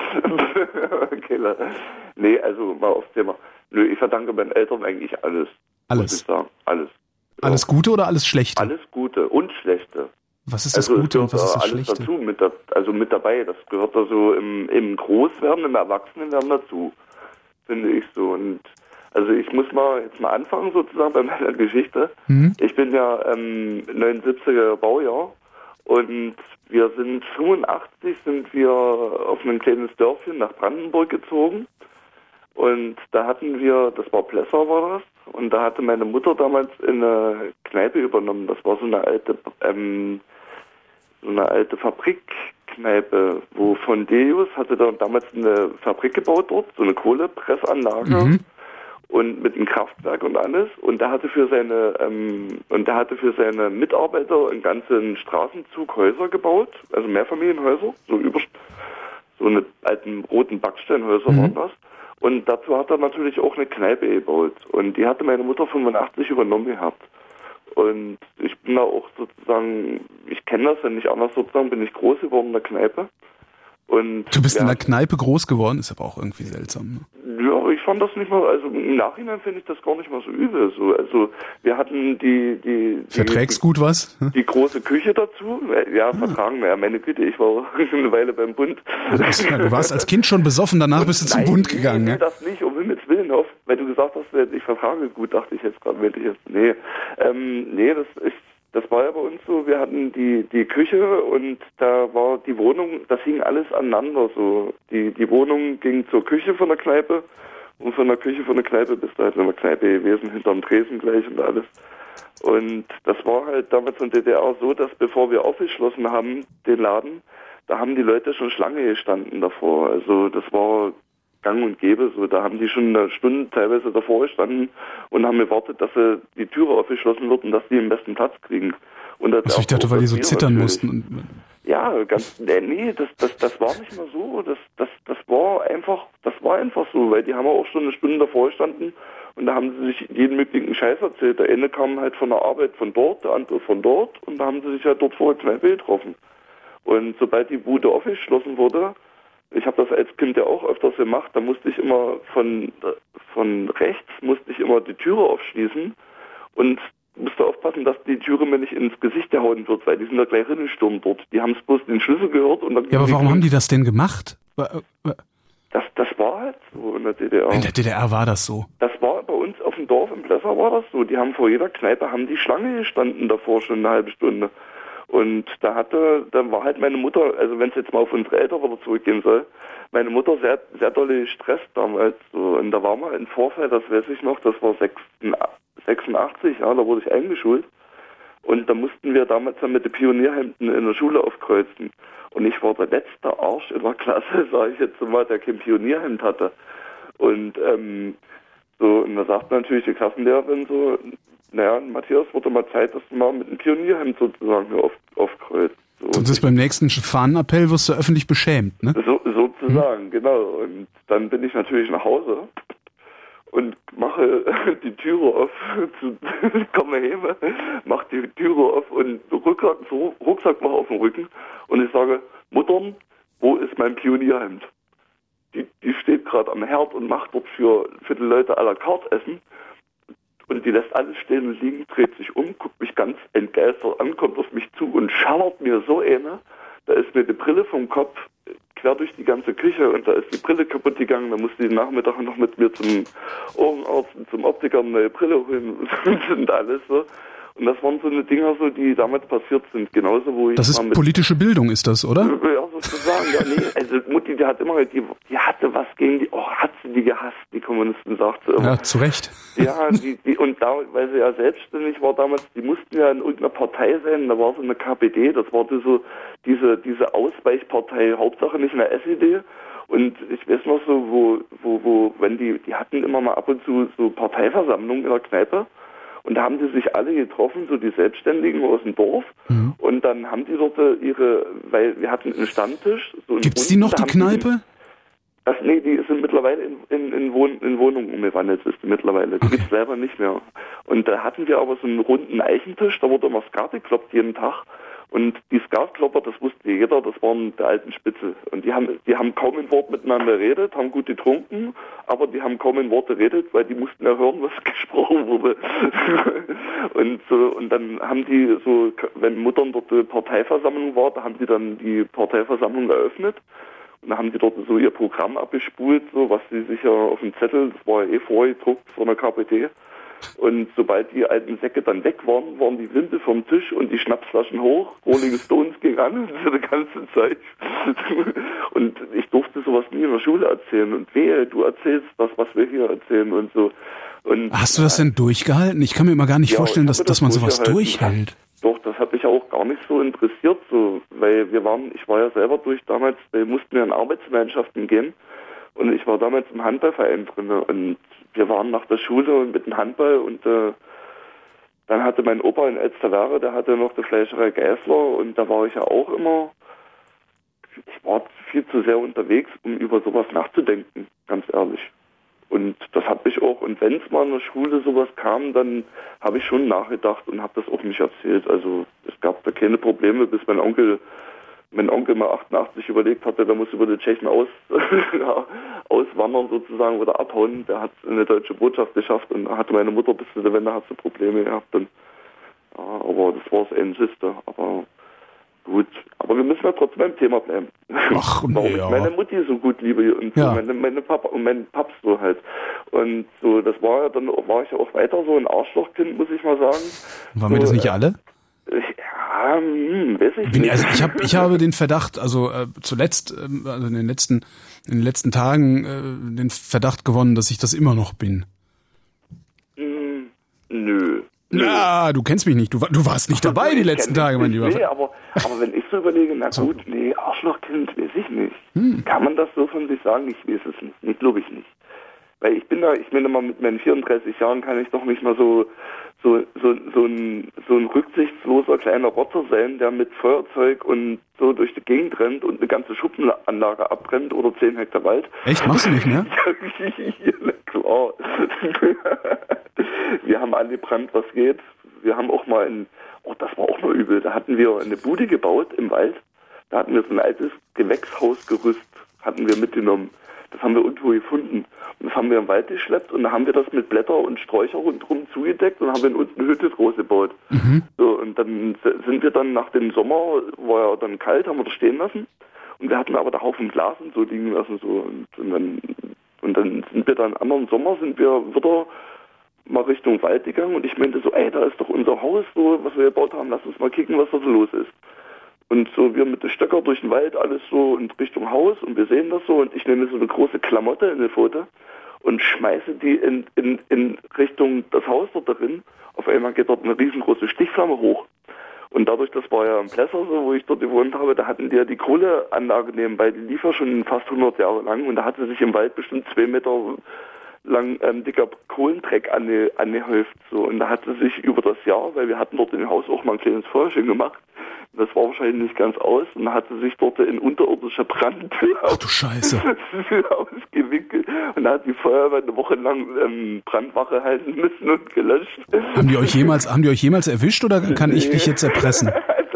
Nee, also mal aufs Thema. Nö, ich verdanke meinen Eltern eigentlich alles. Alles? Muss ich sagen. Alles. Alles Gute oder alles Schlechte? Alles Gute und Schlechte. Was ist das Gute und was ist das Schlechte? Alles dazu, mit dabei. Das gehört da so im Großwerden, im Erwachsenenwerden dazu, finde ich so. Und also ich muss jetzt mal anfangen sozusagen bei meiner Geschichte. Ich bin ja 79er Baujahr und wir sind 85 auf ein kleines Dörfchen nach Brandenburg gezogen. Und da hatten wir, das war Plessau war das, und da hatte meine Mutter damals eine Kneipe übernommen. Das war so eine alte Fabrikkneipe, wo von Deus hatte da damals eine Fabrik gebaut dort, so eine Kohlepressanlage und mit einem Kraftwerk und alles. Und der hatte für seine Mitarbeiter einen ganzen Straßenzug Häuser gebaut, also Mehrfamilienhäuser, so eine alten roten Backsteinhäuser waren das. Und dazu hat er natürlich auch eine Kneipe gebaut. Und die hatte meine Mutter 85 übernommen gehabt. Und ich bin da auch sozusagen, ich kenne das ja nicht anders sozusagen, bin ich groß geworden in der Kneipe. Und du bist in der Kneipe groß geworden, ist aber auch irgendwie seltsam. Ne? Ja, ich fand das nicht mal, also im Nachhinein finde ich das gar nicht mal so übel. So. Also wir hatten Verträgst gut was? Die große Küche dazu. Ja, vertragen wir. Ja, meine Güte, ich war eine Weile beim Bund. Du warst als Kind schon besoffen, danach bist du zum Bund gegangen. Nee, das nicht, um Himmels Willen auf. Weil du gesagt hast, ich vertrage gut, dachte ich jetzt gerade, das war ja bei uns so, wir hatten die Küche und da war die Wohnung, das hing alles aneinander so. Die Wohnung ging zur Küche von der Kneipe und von der Küche von der Kneipe bist du halt in der Kneipe gewesen, hinterm Tresen gleich und alles. Und das war halt damals in der DDR so, dass bevor wir aufgeschlossen haben, den Laden, da haben die Leute schon Schlange gestanden davor. Also das war gang und gäbe, so, da haben die schon eine Stunde teilweise davor gestanden und haben gewartet, dass die Türe aufgeschlossen wird und dass die den besten Platz kriegen. Und ich dachte, weil die so zittern mussten. Ja, nee, das war nicht mal so, das war einfach so, weil die haben auch schon eine Stunde davor gestanden und da haben sie sich jeden möglichen Scheiß erzählt. Der eine kam halt von der Arbeit von dort, der andere von dort und da haben sie sich halt dort vor der Kneipe getroffen. Und sobald die Bude aufgeschlossen wurde, ich habe das als Kind ja auch öfters gemacht, da musste ich immer von rechts immer die Türe aufschließen und musste aufpassen, dass die Türe mir nicht ins Gesicht gehauen wird, weil die sind da gleich reingestürmt dort. Die haben es bloß den Schlüssel gehört und dann... Ja, aber warum haben die das denn gemacht? Das war halt so in der DDR. In der DDR war das so? Das war bei uns auf dem Dorf in Plessa war das so. Die haben vor jeder Kneipe die Schlange gestanden davor schon eine halbe Stunde. Und da war halt meine Mutter, also wenn es jetzt mal auf unsere Eltern wieder zurückgehen soll, meine Mutter sehr, sehr dolle gestresst damals. So. Und da war mal ein Vorfall, das weiß ich noch, das war 86, ja, da wurde ich eingeschult. Und da mussten wir damals dann mit den Pionierhemden in der Schule aufkreuzen. Und ich war der letzte Arsch in der Klasse, sage ich jetzt mal, der kein Pionierhemd hatte. Und und da sagt natürlich die Klassenlehrerin so, naja, Matthias, wurde mal Zeit, dass du mal mit einem Pionierhemd sozusagen hier aufkreuzt. So. Sonst ist beim nächsten Fahnenappell wirst du öffentlich beschämt, ne? Sozusagen, genau. Und dann bin ich natürlich nach Hause und mache die Türe auf, komme heim, mache die Türe auf und Rucksack mache auf den Rücken und ich sage, Muttern, wo ist mein Pionierhemd? Die steht gerade am Herd und macht dort für die Leute à la carte Essen. Und die lässt alles stehen und liegen, dreht sich um, guckt mich ganz entgeistert an, kommt auf mich zu und schallert mir so eine. Da ist mir die Brille vom Kopf quer durch die ganze Küche und da ist die Brille kaputt gegangen. Da musste die Nachmittag noch mit mir zum Ohrenarzt und zum Optiker eine neue Brille holen und alles so. Und das waren so eine Dinger, so, die damals passiert sind. Genauso, wo ich das ist politische Bildung, ist das, oder? Ja, sozusagen. Ja, nee, also Mutti, die hat immer, die hatte was gegen die, hat sie die gehasst, die Kommunisten, sagt sie immer. Ja, zu Recht. Ja, und da, weil sie ja selbstständig war damals, die mussten ja in irgendeiner Partei sein, da war so eine KPD, das war so diese Ausweichpartei, Hauptsache nicht eine SED. Und ich weiß noch so, wenn die hatten immer mal ab und zu so Parteiversammlungen in der Kneipe. Und da haben die sich alle getroffen, so die Selbstständigen aus dem Dorf. Mhm. Und dann haben die dort weil wir hatten einen Stammtisch. So gibt's die noch, die Kneipe? Die sind mittlerweile in Wohnungen umgewandelt, ist die mittlerweile. Okay. Die gibt's selber nicht mehr. Und da hatten wir aber so einen runden Eichentisch, da wurde immer Skat gekloppt jeden Tag. Und die Skatklopper, das wusste jeder, das waren der alten Spitze. Und die haben kaum ein Wort miteinander geredet, haben gut getrunken, aber die haben kaum ein Wort geredet, weil die mussten ja hören, was gesprochen wurde. Und dann haben die so, wenn Muttern dort eine Parteiversammlung war, da haben die dann die Parteiversammlung eröffnet. Und dann haben die dort so ihr Programm abgespult, so was sie sich ja auf dem Zettel, das war ja vorgedruckt von der KPD. Und sobald die alten Säcke dann weg waren, waren die Winde vom Tisch und die Schnapsflaschen hoch. Rolling Stones ging an und so die ganze Zeit. Und ich durfte sowas nie in der Schule erzählen. Und wehe, du erzählst das, was wir hier erzählen und so. Und hast du das denn durchgehalten? Ich kann mir immer gar nicht vorstellen, dass man sowas durchhält. Doch, das hat mich auch gar nicht so interessiert, so, weil ich war ja selber damals, wir mussten ja in Arbeitsgemeinschaften gehen. Und ich war damals im Handballverein drin und wir waren nach der Schule mit dem Handball und dann hatte mein Opa in Elsterwerda, der hatte noch die Fleischerei Geisler und da war ich ja auch immer, ich war viel zu sehr unterwegs, um über sowas nachzudenken, ganz ehrlich. Und das habe ich auch, und wenn es mal in der Schule sowas kam, dann habe ich schon nachgedacht und habe das auch nicht erzählt. Also es gab da keine Probleme, bis mein Onkel mal 88 überlegt hatte, der muss über die Tschechen auswandern sozusagen oder abhauen. Der hat eine deutsche Botschaft geschafft und hatte meine Mutter bis zu der Wende hat sie Probleme gehabt. Dann, ja, aber das war das Einzigste. Aber gut. Aber wir müssen ja trotzdem beim Thema bleiben. Ach, warum ich meine Mutti so gut liebe und so meine Papa und mein Paps so halt. Und so, das war ja dann, war ich ja auch weiter so ein Arschlochkind, muss ich mal sagen. Waren wir das nicht alle? Ja, weiß ich nicht. Also ich habe den Verdacht, also zuletzt, also in den letzten Tagen den Verdacht gewonnen, dass ich das immer noch bin. Nö. Na, du kennst mich nicht. Du warst nicht dabei die letzten Tage, mein Lieber. Nee, aber wenn ich so überlege, na gut, nee, Arschlochkind, weiß ich nicht. Kann man das so von sich sagen? Ich weiß es nicht. Nee, glaube ich nicht. Weil ich meine mal mit meinen 34 Jahren kann ich doch nicht mal so ein rücksichtsloser kleiner Rotter sein, der mit Feuerzeug und so durch die Gegend rennt und eine ganze Schuppenanlage abbrennt oder 10 Hektar Wald. Echt? Machst du nicht mehr? Ja, na klar. Wir haben alle gebrannt, was geht. Wir haben auch mal das war auch mal übel, da hatten wir eine Bude gebaut im Wald. Da hatten wir so ein altes Gewächshausgerüst, hatten wir mitgenommen. Das haben wir irgendwo gefunden. Und das haben wir im Wald geschleppt und da haben wir das mit Blätter und Sträucher rundherum zugedeckt und haben in uns eine Hütte draus gebaut. Mhm. So, und dann sind wir dann nach dem Sommer, war ja dann kalt, haben wir das stehen lassen. Und wir hatten aber da Haufen Glas und so liegen lassen. So. Und dann sind wir dann am anderen Sommer wieder mal Richtung Wald gegangen und ich meinte so, ey, da ist doch unser Haus, so, was wir gebaut haben, lass uns mal kicken, was da so los ist. Und so, wir mit den Stöcker durch den Wald, alles so in Richtung Haus und wir sehen das so und ich nehme so eine große Klamotte in eine Pfote und schmeiße die in Richtung das Haus dort drin. Auf einmal geht dort eine riesengroße Stichflamme hoch. Und dadurch, das war ja ein Plesser, so, wo ich dort gewohnt habe, da hatten die ja die Kohleanlage nebenbei, die lief ja schon fast 100 Jahre lang und da hatte sich im Wald bestimmt 2 Meter lang dicker Kohlendreck angehäuft. So. Und da hat sie sich über das Jahr, weil wir hatten dort im Haus auch mal ein kleines Feuerchen gemacht, das war wahrscheinlich nicht ganz aus, und da hat sie sich dort in unterirdischer Brand Ach du Scheiße. ausgewickelt und da hat die Feuerwehr eine Woche lang Brandwache halten müssen und gelöscht. Haben die euch jemals erwischt oder kann ich dich jetzt erpressen?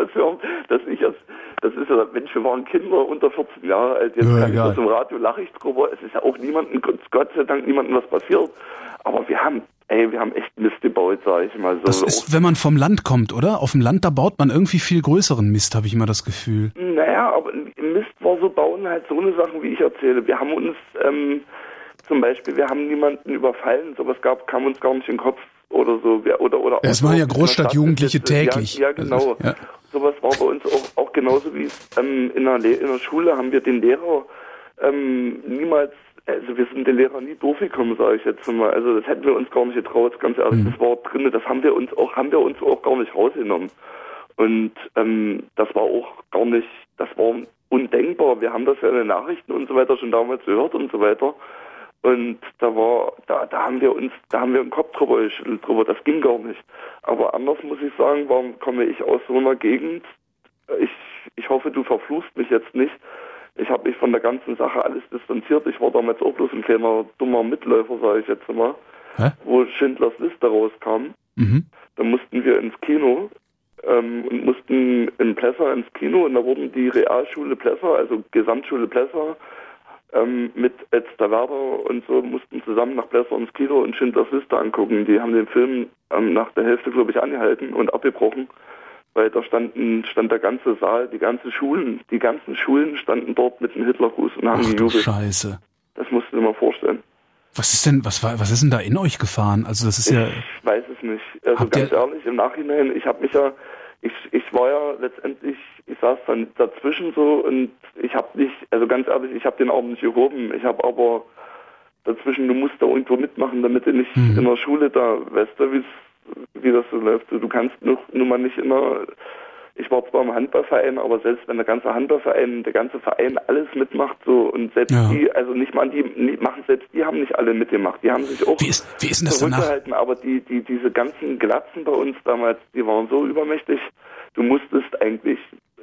Das ist ja, Mensch, wir waren Kinder unter 14 Jahre alt, jetzt kann ich das im Radio, lache ich drüber, es ist ja auch Gott sei Dank niemandem was passiert, aber wir haben echt Mist gebaut, sag ich mal so. Das ist, wenn man vom Land kommt, oder? Auf dem Land, da baut man irgendwie viel größeren Mist, habe ich immer das Gefühl. Naja, aber Mist war so, bauen halt so eine Sachen, wie ich erzähle. Wir haben uns, zum Beispiel, wir haben niemanden überfallen, sowas kam uns gar nicht in den Kopf oder so. Oder es waren ja Großstadtjugendliche täglich. Ja, genau. Ja. Sowas war bei uns auch genauso wie es in der Schule haben wir den Lehrer niemals, also wir sind den Lehrer nie doof gekommen, sage ich jetzt mal. Also das hätten wir uns gar nicht getraut, ganz ehrlich. Das war drin, das haben wir uns auch gar nicht rausgenommen. Und das war auch gar nicht, das war undenkbar. Wir haben das ja in den Nachrichten und so weiter schon damals gehört und so weiter. Und da haben wir einen Kopf drüber geschüttelt, das ging gar nicht. Aber anders muss ich sagen, warum komme ich aus so einer Gegend? Ich hoffe, du verfluchst mich jetzt nicht. Ich habe mich von der ganzen Sache alles distanziert. Ich war damals auch bloß ein kleiner, dummer Mitläufer, sage ich jetzt mal, wo Schindlers Liste rauskam. Mhm. Da mussten wir ins Kino und mussten in Plessa ins Kino und da wurden die Realschule Plessa, also Gesamtschule Plessa, mit Elsterwerda und so, mussten zusammen nach Plessa ins Kino und Schindlers Liste angucken. Die haben den Film nach der Hälfte, glaube ich, angehalten und abgebrochen, weil da stand der ganze Saal, die ganzen Schulen standen dort mit dem Hitlergruß und haben gejubelt. Scheiße. Das musst du dir mal vorstellen. Was ist denn da in euch gefahren? Also das ist ich weiß es nicht. Also ganz ehrlich, im Nachhinein, ich war ja letztendlich, ich saß dann dazwischen so und ich habe den Arm nicht gehoben. Ich habe aber dazwischen, du musst da irgendwo mitmachen, damit du nicht in der Schule da, weißt du, wie das so läuft. Du kannst nun mal nicht ich war zwar im Handballverein, aber selbst wenn der ganze Verein alles mitmacht so und selbst die, also nicht mal selbst die haben nicht alle mitgemacht. Die haben sich auch wie ist denn das zurückgehalten, aber diese ganzen Glatzen bei uns damals, die waren so übermächtig, du musstest eigentlich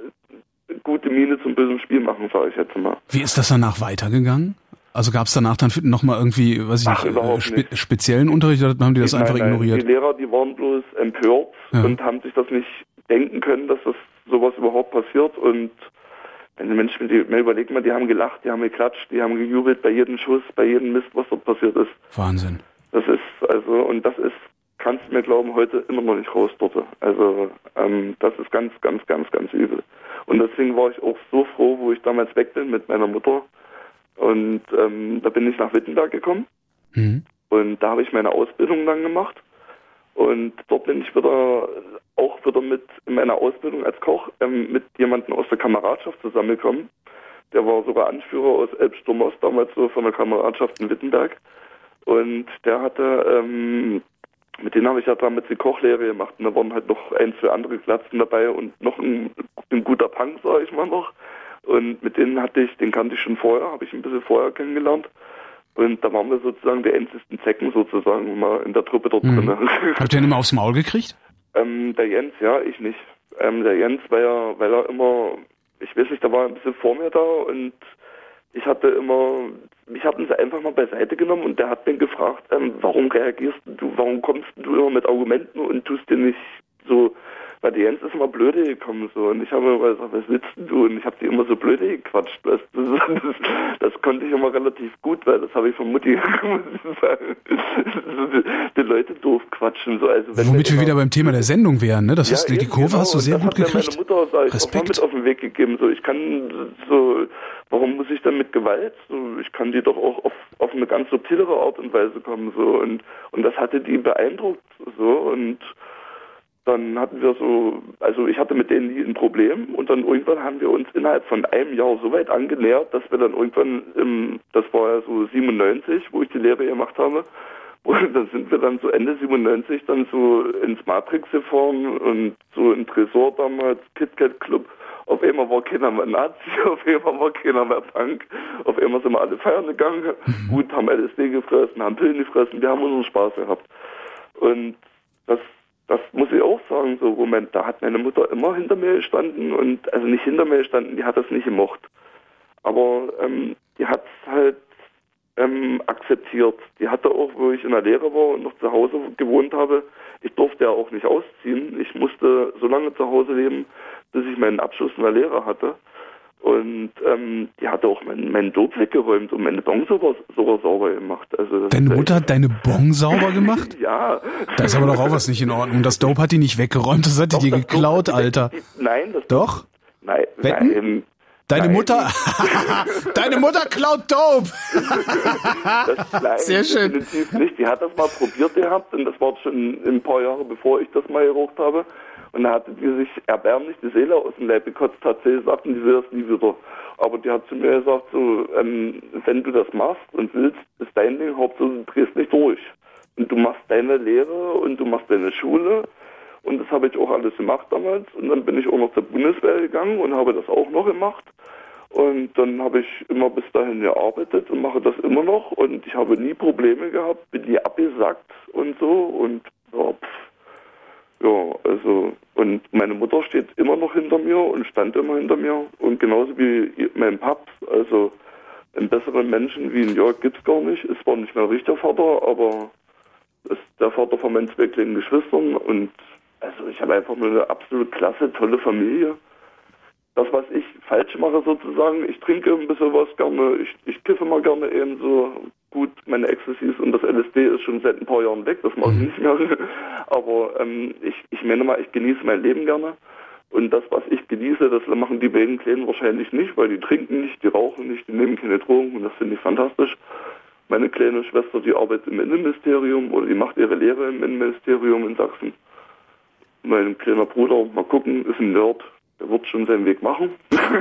gute Miene zum bösen Spiel machen, sage ich jetzt mal. Wie ist das danach weitergegangen? Also gab es danach dann nochmal irgendwie, weiß ich nicht, speziellen Unterricht oder haben die das einfach ignoriert? Die Lehrer, die waren bloß empört und haben sich das nicht denken können, dass das sowas überhaupt passiert. Und wenn die Menschen, überlegt man, die haben gelacht, die haben geklatscht, die haben gejubelt bei jedem Schuss, bei jedem Mist, was dort passiert ist. Wahnsinn. Das ist, kannst du mir glauben, heute immer noch nicht raus dort. Also das ist ganz, ganz, ganz, ganz übel. Und deswegen war ich auch so froh, wo ich damals weg bin mit meiner Mutter. Und da bin ich nach Wittenberg gekommen. Mhm. Und da habe ich meine Ausbildung dann gemacht. Und dort bin ich wieder mit in meiner Ausbildung als Koch mit jemandem aus der Kameradschaft zusammengekommen. Der war sogar Anführer aus Elbsturm-Ost, damals so von der Kameradschaft in Wittenberg. Und der hatte, mit denen habe ich ja damals die Kochlehre gemacht. Und da waren halt noch 1, 2 andere Glatzen dabei und noch ein guter Punk, sage ich mal noch. Und mit denen den kannte ich schon vorher, habe ich ein bisschen vorher kennengelernt. Und da waren wir sozusagen die ältesten Zecken sozusagen mal in der Truppe dort drin. Habt ihr den immer aufs Maul gekriegt? Der Jens, ja, ich nicht. Der Jens, weil er immer, ich weiß nicht, der war ein bisschen vor mir da und ich habe ihn einfach mal beiseite genommen und der hat mich gefragt, warum reagierst du, warum kommst du immer mit Argumenten und tust dir nicht so, weil Jens ist immer blöde gekommen so und ich habe immer gesagt, was willst denn du? Und ich habe die immer so blöde gequatscht. Das konnte ich immer relativ gut, weil das habe ich von Mutti muss ich sagen. Die Leute doof quatschen. So. Also, womit wir wieder beim Thema der Sendung wären, ne? Das die Kurve hast du sehr gut gekriegt. Meine Mutter auch mal mit auf den Weg gegeben. So, ich kann so, warum muss ich dann mit Gewalt? So, ich kann die doch auch auf eine ganz subtilere Art und Weise kommen. So. Und das hatte die beeindruckt. So. Und dann hatten wir so, also ich hatte mit denen nie ein Problem und dann irgendwann haben wir uns innerhalb von einem Jahr so weit angenähert, dass wir dann irgendwann, das war ja so 97, wo ich die Lehre gemacht habe, und dann sind wir dann so Ende 97 dann so ins Matrix gefahren und so in Tresor damals, KitKat Club. Auf einmal war keiner mehr Nazi, auf einmal war keiner mehr Punk, auf einmal sind wir alle feiern gegangen, gut, haben LSD gefressen, haben Pillen gefressen, wir haben unseren Spaß gehabt. Und das muss ich auch sagen, so Moment, da hat meine Mutter immer hinter mir gestanden und, also nicht hinter mir gestanden, die hat das nicht gemocht. Aber die hat es halt akzeptiert. Die hatte auch, wo ich in der Lehre war und noch zu Hause gewohnt habe, ich durfte ja auch nicht ausziehen. Ich musste so lange zu Hause leben, bis ich meinen Abschluss in der Lehre hatte. Und die hatte auch meinen Dope weggeräumt und meine Bon sogar sauber gemacht. Also deine Mutter hat deine Bon sauber gemacht? Ja. Da ist aber doch auch was nicht in Ordnung. Das Dope hat die nicht weggeräumt, das hat die dir geklaut, Alter. Nein, das doch? Nein. Wetten? Deine Mutter klaut Dope! Sehr schön. Definitiv nicht. Die hat das mal probiert gehabt und das war schon ein paar Jahre bevor ich das mal geraucht habe. Und da hatte die sich erbärmlich die Seele aus dem Leib gekotzt, hat sie gesagt, und die will das nie wieder. Aber die hat zu mir gesagt, so, wenn du das machst und willst, ist dein Ding, Hauptsache du drehst nicht durch. Und du machst deine Lehre und du machst deine Schule. Und das habe ich auch alles gemacht damals. Und dann bin ich auch noch zur Bundeswehr gegangen und habe das auch noch gemacht. Und dann habe ich immer bis dahin gearbeitet und mache das immer noch. Und ich habe nie Probleme gehabt, bin nie abgesackt und so. Und ja, also, und meine Mutter steht immer noch hinter mir und stand immer hinter mir. Und genauso wie mein Papst, also einen besseren Menschen wie ein Jörg gibt's gar nicht. Ist zwar nicht mehr richtiger Vater, aber ist der Vater von meinen 2 kleinen Geschwistern. Und also ich habe einfach nur eine absolut klasse, tolle Familie. Das, was ich falsch mache sozusagen, ich trinke ein bisschen was gerne, ich kiffe mal gerne eben so. Gut, meine Ecstasies und das LSD ist schon seit ein paar Jahren weg, das mache ich nicht mehr. Aber ich meine mal, ich genieße mein Leben gerne. Und das, was ich genieße, das machen die beiden Kleinen wahrscheinlich nicht, weil die trinken nicht, die rauchen nicht, die nehmen keine Drogen und das finde ich fantastisch. Meine kleine Schwester, die arbeitet im Innenministerium oder die macht ihre Lehre im Innenministerium in Sachsen. Mein kleiner Bruder, mal gucken, ist ein Nerd. Der wird schon seinen Weg machen.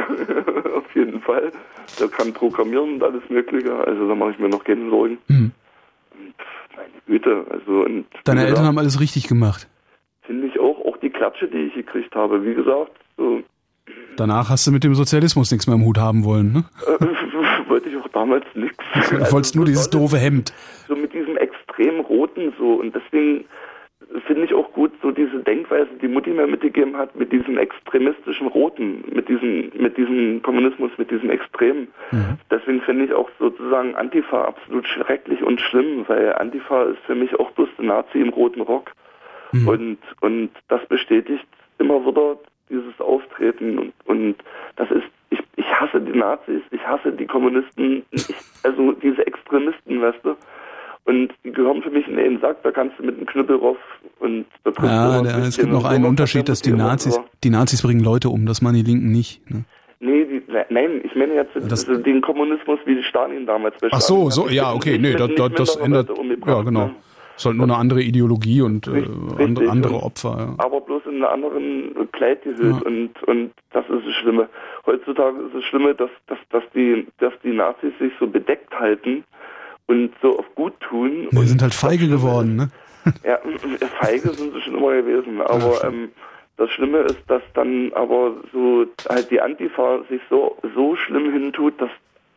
Auf jeden Fall. Der kann programmieren und alles Mögliche. Also da mache ich mir noch keine Sorgen. Und, meine Güte. Also, und deine Eltern haben alles richtig gemacht. Finde ich auch. Auch die Klatsche, die ich gekriegt habe. Wie gesagt. So. Danach hast du mit dem Sozialismus nichts mehr im Hut haben wollen, ne? Wollte ich auch damals nichts. Du wolltest nur dieses doofe Hemd. So mit diesem extrem Roten so. Und deswegen finde ich auch gut, so diese Denkweise, die Mutti mir mitgegeben hat, mit diesem extremistischen Roten, mit diesem Kommunismus, mit diesem Extremen. Deswegen finde ich auch sozusagen Antifa absolut schrecklich und schlimm, weil Antifa ist für mich auch bloß der Nazi im roten Rock. Und das bestätigt immer wieder dieses Auftreten und das ist, ich hasse die Nazis, ich hasse die Kommunisten, also diese Extremisten, weißt du. Und die gehören für mich in den Sack, da kannst du mit einem Knüppel rauf und da es gibt noch einen Unterschied, dass die Nazis bringen Leute um, das machen die Linken nicht. Ne? Nee, nein, ich meine jetzt den Kommunismus, wie Stalin damals beschrieben hat. Ach so, ja, okay, nee, das ändert, ja genau. Ne? Es ist halt nur eine andere Ideologie und andere Opfer. Ja. Aber bloß in einem anderen Kleid gehüllt und das ist das Schlimme. Heutzutage ist es Schlimme, dass die Nazis sich so bedeckt halten und so auf gut tun. Die sind halt feige geworden, ne? Ja, feige sind sie schon immer gewesen, aber das Schlimme ist, dass dann aber so halt die Antifa sich so schlimm hintut, dass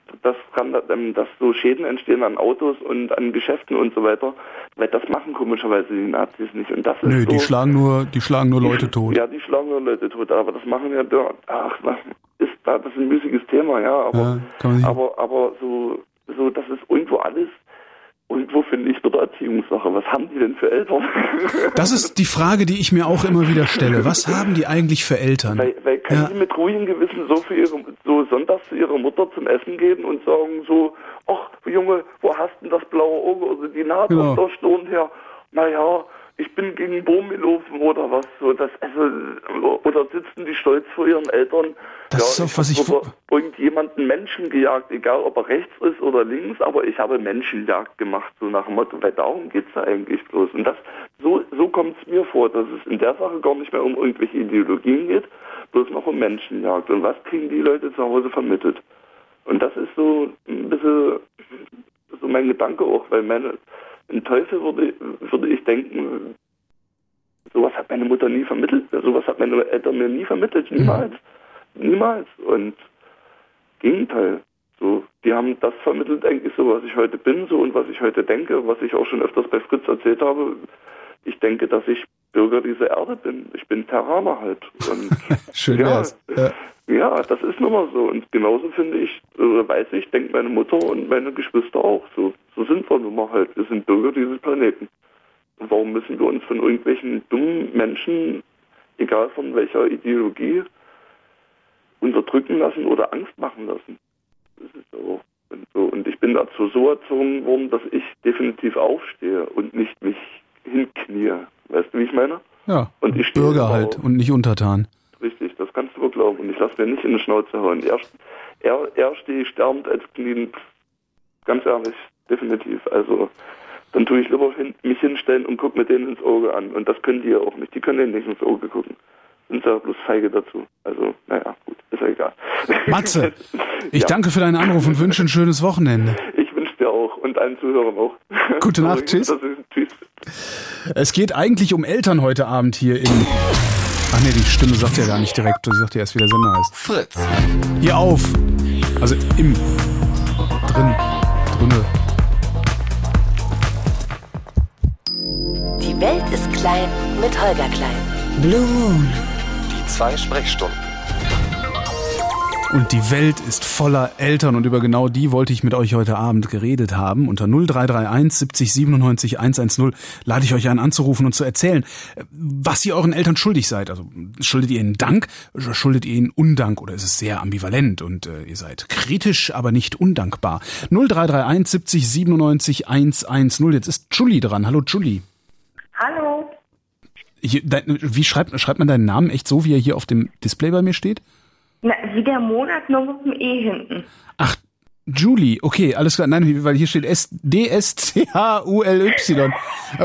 so Schäden entstehen an Autos und an Geschäften und so weiter, weil das machen komischerweise die Nazis nicht. Und das ist die schlagen nur Leute tot. Ja, die schlagen nur Leute tot, aber das machen ja dort. Das ist ein müßiges Thema, ja, aber so, das ist irgendwo alles Und wo finde ich dort Erziehungssache? Was haben die denn für Eltern? Das ist die Frage, die ich mir auch immer wieder stelle. Was haben die eigentlich für Eltern? Weil können die mit ruhigem Gewissen so sonntags zu ihrer Mutter zum Essen gehen und sagen so, ach Junge, wo hast denn das blaue Auge oder die Nase auf der Stirn her? Naja, ich bin gegen Bohm gelaufen oder was so. Oder sitzen die stolz vor ihren Eltern? Das ist auch, was ich irgendjemanden Menschen gejagt, egal ob er rechts ist oder links, aber ich habe Menschenjagd gemacht, so nach dem Motto, weil darum geht's da eigentlich bloß. Und so kommt es mir vor, dass es in der Sache gar nicht mehr um irgendwelche Ideologien geht, bloß noch um Menschenjagd. Und was kriegen die Leute zu Hause vermittelt? Und das ist so ein bisschen so mein Gedanke auch, weil ein Teufel würde ich denken, sowas hat meine Mutter nie vermittelt, sowas hat meine Eltern mir nie vermittelt, niemals. Niemals. Und Gegenteil. So, die haben das vermittelt eigentlich so, was ich heute bin, so und was ich heute denke, was ich auch schon öfters bei Fritz erzählt habe. Ich denke, dass ich Bürger dieser Erde bin. Ich bin Terraner halt. Und schön wär's. Ja, das ist nun mal so. Und genauso finde ich, oder weiß ich, denkt meine Mutter und meine Geschwister auch. So sind wir nun mal halt. Wir sind Bürger dieses Planeten. Und warum müssen wir uns von irgendwelchen dummen Menschen, egal von welcher Ideologie, unterdrücken lassen oder Angst machen lassen? Das ist so. Und ich bin dazu so erzogen worden, dass ich definitiv aufstehe und nicht mich hinknie. Weißt du, wie ich meine? Ja, und ich Bürger halt und nicht untertan. Richtig, das kannst du wohl glauben. Und ich lasse mir nicht in die Schnauze hauen. Er stehe ich sterbend als kniend. Ganz ehrlich, definitiv. Also dann tue ich lieber mich hinstellen und gucke mir denen ins Auge an. Und das können die ja auch nicht. Die können denen nicht ins Auge gucken. Sind ja bloß feige dazu. Also, naja, gut, ist ja egal. Matze, ich danke für deinen Anruf und wünsche ein schönes Wochenende. Ich wünsche dir auch und allen Zuhörern auch. Gute Nacht, tschüss. Tschüss. Es geht eigentlich um Eltern heute Abend hier in... Ach nee, die Stimme sagt ja gar nicht direkt, sie sagt ja erst, wie der Sender heißt. Fritz. Hier auf. Also drinne. Die Welt ist klein mit Holger Klein. Blue Moon. Die 2 Sprechstunden. Und die Welt ist voller Eltern und über genau die wollte ich mit euch heute Abend geredet haben. Unter 0331 70 97 110 lade ich euch ein, anzurufen und zu erzählen, was ihr euren Eltern schuldig seid. Also schuldet ihr ihnen Dank, schuldet ihr ihnen Undank oder ist es sehr ambivalent und ihr seid kritisch, aber nicht undankbar. 0331 70 97 110. Jetzt ist Julie dran. Hallo Julie. Hallo. Wie schreibt man deinen Namen echt so, wie er hier auf dem Display bei mir steht? Na, wie der Monat, nur mit dem E hinten. Ach, Julie, okay, alles klar. Nein, weil hier steht DSCHULY.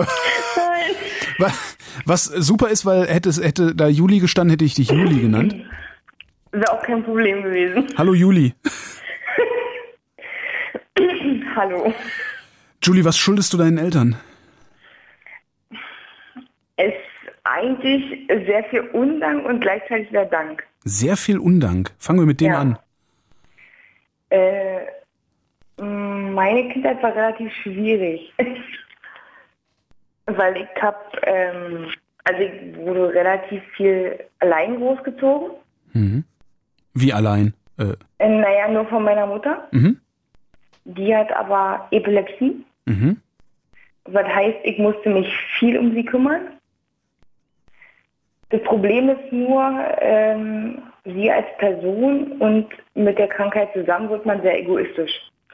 Was super ist, weil hätte da Juli gestanden, hätte ich dich Juli genannt. Wäre auch kein Problem gewesen. Hallo Juli. Hallo. Julie, was schuldest du deinen Eltern? Es ist eigentlich sehr viel Undank und gleichzeitig der Dank. Sehr viel Undank. Fangen wir mit dem an. Meine Kindheit war relativ schwierig. Weil ich ich wurde relativ viel allein großgezogen. Mhm. Wie allein? Naja, nur von meiner Mutter. Mhm. Die hat aber Epilepsie. Mhm. Was heißt, ich musste mich viel um sie kümmern. Das Problem ist nur, sie als Person und mit der Krankheit zusammen wird man sehr egoistisch.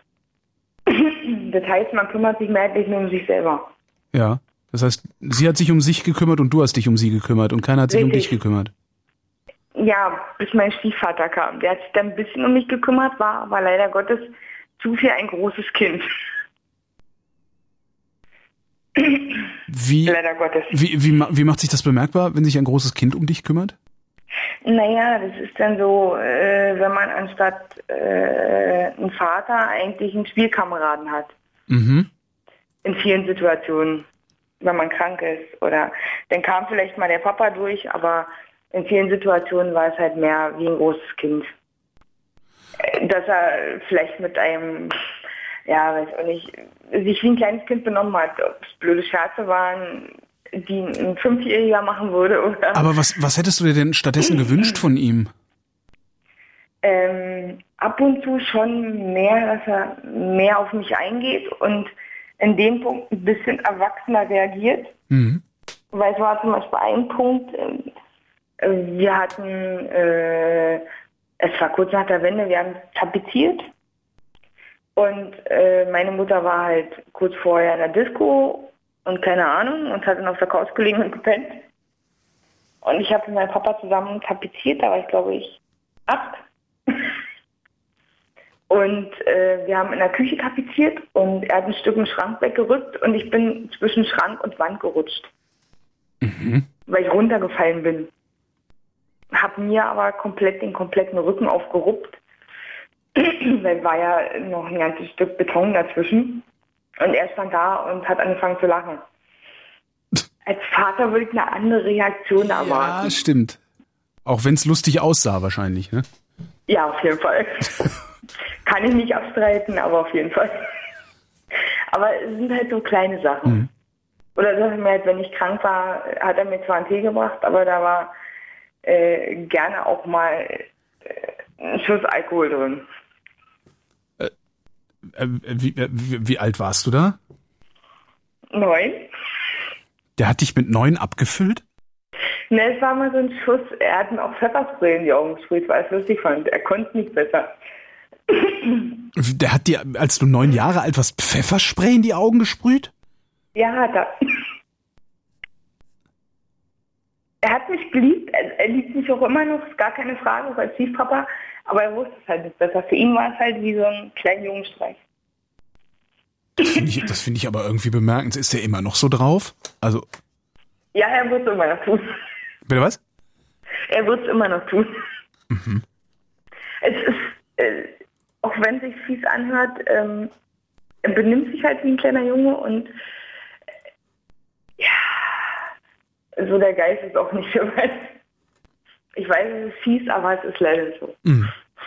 Das heißt, man kümmert sich mehrheitlich nur um sich selber. Ja, das heißt, sie hat sich um sich gekümmert und du hast dich um sie gekümmert und keiner hat sich um dich gekümmert. Ja, bis mein Stiefvater kam. Der hat sich dann ein bisschen um mich gekümmert, war aber leider Gottes zu viel ein großes Kind. Leider Gottes. Wie macht sich das bemerkbar, wenn sich ein großes Kind um dich kümmert? Naja, das ist dann so, wenn man anstatt einen Vater eigentlich einen Spielkameraden hat. Mhm. In vielen Situationen, wenn man krank ist. Oder dann kam vielleicht mal der Papa durch, aber in vielen Situationen war es halt mehr wie ein großes Kind. Dass er vielleicht mit einem, ja, weiß auch nicht, sich wie ein kleines Kind benommen hat. Ob es blöde Scherze waren, die ein 5-Jähriger machen würde. Oder aber was hättest du dir denn stattdessen gewünscht von ihm? Ab und zu schon mehr, dass er mehr auf mich eingeht und in dem Punkt ein bisschen erwachsener reagiert. Mhm. Weil es war zum Beispiel ein Punkt, wir hatten, es war kurz nach der Wende, wir haben tapeziert. Und meine Mutter war halt kurz vorher in der Disco und keine Ahnung und hat dann auf der Couch gelegen und gepennt. Und ich habe mit meinem Papa zusammen tapeziert, da war ich glaube ich 8. Und wir haben in der Küche tapeziert und er hat ein Stück im Schrank weggerückt und ich bin zwischen Schrank und Wand gerutscht. Mhm. Weil ich runtergefallen bin. Hab mir aber den kompletten Rücken aufgeruppt. Weil war ja noch ein ganzes Stück Beton dazwischen. Und er stand da und hat angefangen zu lachen. Als Vater würde ich eine andere Reaktion erwarten. Ja, stimmt. Auch wenn es lustig aussah wahrscheinlich, ne? Ja, auf jeden Fall. Kann ich nicht abstreiten, aber auf jeden Fall. Aber es sind halt so kleine Sachen. Mhm. Oder sag ich mir halt, wenn ich krank war, hat er mir zwar einen Tee gebracht, aber da war gerne auch mal ein Schuss Alkohol drin. Wie alt warst du da? 9. Der hat dich mit 9 abgefüllt? Ne, es war mal so ein Schuss. Er hat mir auch Pfefferspray in die Augen gesprüht, weil er es lustig fand. Er konnte nicht besser. Der hat dir, als du 9 Jahre alt warst, Pfefferspray in die Augen gesprüht? Ja, hat er. Er hat mich geliebt. Er liebt mich auch immer noch. Ist gar keine Frage, als Stiefpapa. Aber er wusste es halt nicht besser. Für ihn war es halt wie so ein kleiner Jungenstreich. Das finde ich aber irgendwie bemerkenswert. Ist der immer noch so drauf? Also. Ja, er wird es immer noch tun. Bitte was? Er wird es immer noch tun. Mhm. Es ist, auch wenn es sich fies anhört, er benimmt sich halt wie ein kleiner Junge und ja, so der Geist ist auch nicht so weit. Ich weiß, es ist fies, aber es ist leider so. Mhm.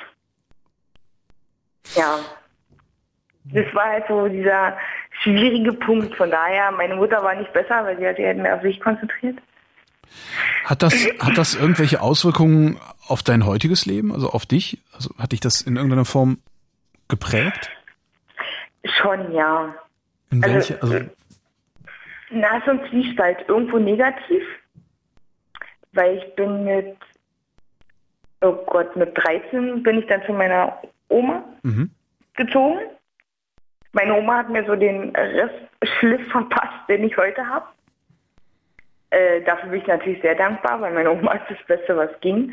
Ja. Das war halt so dieser schwierige Punkt. Von daher, meine Mutter war nicht besser, weil sie hat sich halt mehr auf sich konzentriert. Hat das irgendwelche Auswirkungen auf dein heutiges Leben, also auf dich? Also hat dich das in irgendeiner Form geprägt? Schon, ja. In welche? Also na, so ein Zwiespalt. Irgendwo negativ, weil ich bin mit 13 bin ich dann zu meiner Oma gezogen. Meine Oma hat mir so den Restschliff verpasst, den ich heute habe. Dafür bin ich natürlich sehr dankbar, weil meine Oma ist das Beste, was ging.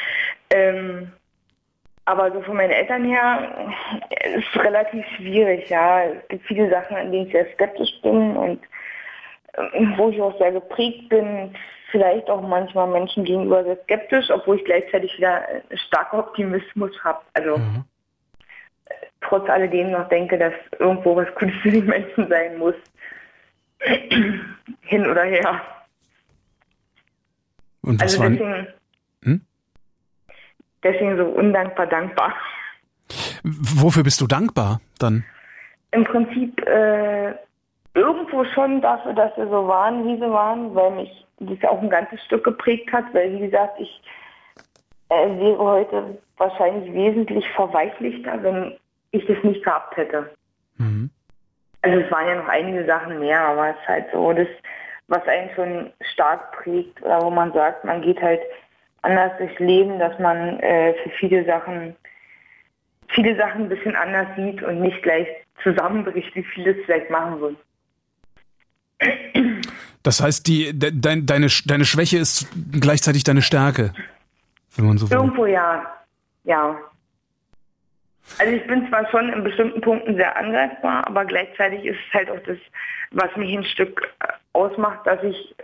Aber so von meinen Eltern her ist es relativ schwierig, ja. Es gibt viele Sachen, an denen ich sehr skeptisch bin und wo ich auch sehr geprägt bin. Vielleicht auch manchmal Menschen gegenüber sehr skeptisch, obwohl ich gleichzeitig wieder einen starken Optimismus habe. Also trotz alledem noch denke, dass irgendwo was Gutes für die Menschen sein muss. Hin oder her. Und was also deswegen so undankbar dankbar. Wofür bist du dankbar dann? Im Prinzip irgendwo schon dafür, dass wir so waren, wie sie waren, weil mich das ja auch ein ganzes Stück geprägt hat, weil wie gesagt, ich wäre heute wahrscheinlich wesentlich verweichlichter, wenn ich das nicht gehabt hätte. Mhm. Also es waren ja noch einige Sachen mehr, aber es ist halt so, das, was einen schon stark prägt, oder wo man sagt, man geht halt anders durchs Leben, dass man für viele Sachen ein bisschen anders sieht und nicht gleich zusammenbricht, wie viele es vielleicht machen würden. Das heißt, deine Schwäche ist gleichzeitig deine Stärke, wenn man so will. Irgendwo ja. Also ich bin zwar schon in bestimmten Punkten sehr angreifbar, aber gleichzeitig ist es halt auch das, was mich ein Stück ausmacht, dass ich,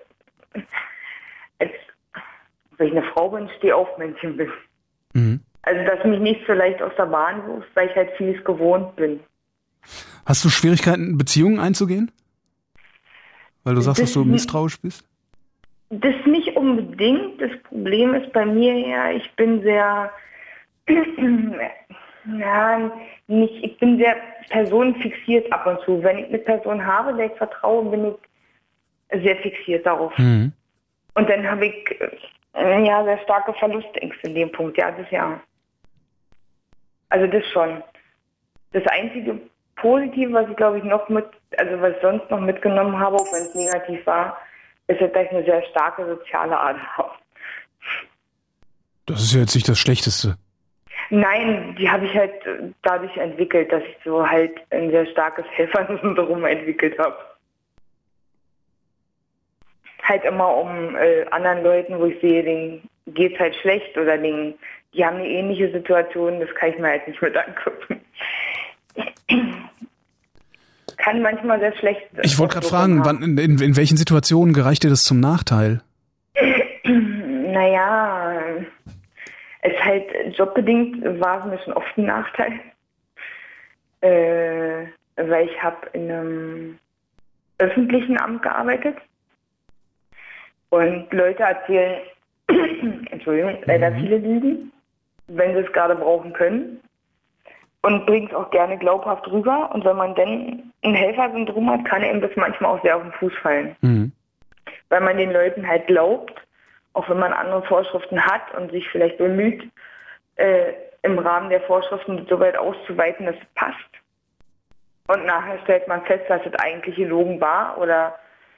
wenn ich eine Frau bin, Stehaufmännchen bin. Mhm. Also dass mich nicht so leicht aus der Bahn wirft, weil ich halt vieles gewohnt bin. Hast du Schwierigkeiten, Beziehungen einzugehen? Weil du sagst, dass du misstrauisch bist? Das nicht unbedingt. Das Problem ist bei mir ja, ich bin sehr ich bin sehr personenfixiert ab und zu. Wenn ich eine Person habe, der ich vertraue, bin ich sehr fixiert darauf. Mhm. Und dann habe ich sehr starke Verlustängste in dem Punkt. Ja, das ja. Also das schon. Das einzige Positive, was ich glaube ich was ich sonst noch mitgenommen habe, auch wenn es negativ war, ist, dass ich eine sehr starke soziale Art habe. Das ist ja jetzt nicht das Schlechteste. Nein, die habe ich halt dadurch entwickelt, dass ich so halt ein sehr starkes Helfersyndrom entwickelt habe. Halt immer um anderen Leuten, wo ich sehe, denen geht's halt schlecht oder die haben eine ähnliche Situation, das kann ich mir halt nicht mit angucken. Kann manchmal sehr schlecht sein. Ich wollte gerade fragen, in welchen Situationen gereicht dir das zum Nachteil? Naja, es halt jobbedingt war es mir schon oft ein Nachteil. Weil ich habe in einem öffentlichen Amt gearbeitet und Leute erzählen, Entschuldigung, leider viele Lügen, wenn sie es gerade brauchen können. Und bringt es auch gerne glaubhaft rüber. Und wenn man dann ein Helfersyndrom hat, kann einem das manchmal auch sehr auf den Fuß fallen. Mhm. Weil man den Leuten halt glaubt, auch wenn man andere Vorschriften hat und sich vielleicht bemüht, im Rahmen der Vorschriften so weit auszuweiten, dass es passt. Und nachher stellt man fest, dass es eigentlich gelogen war oder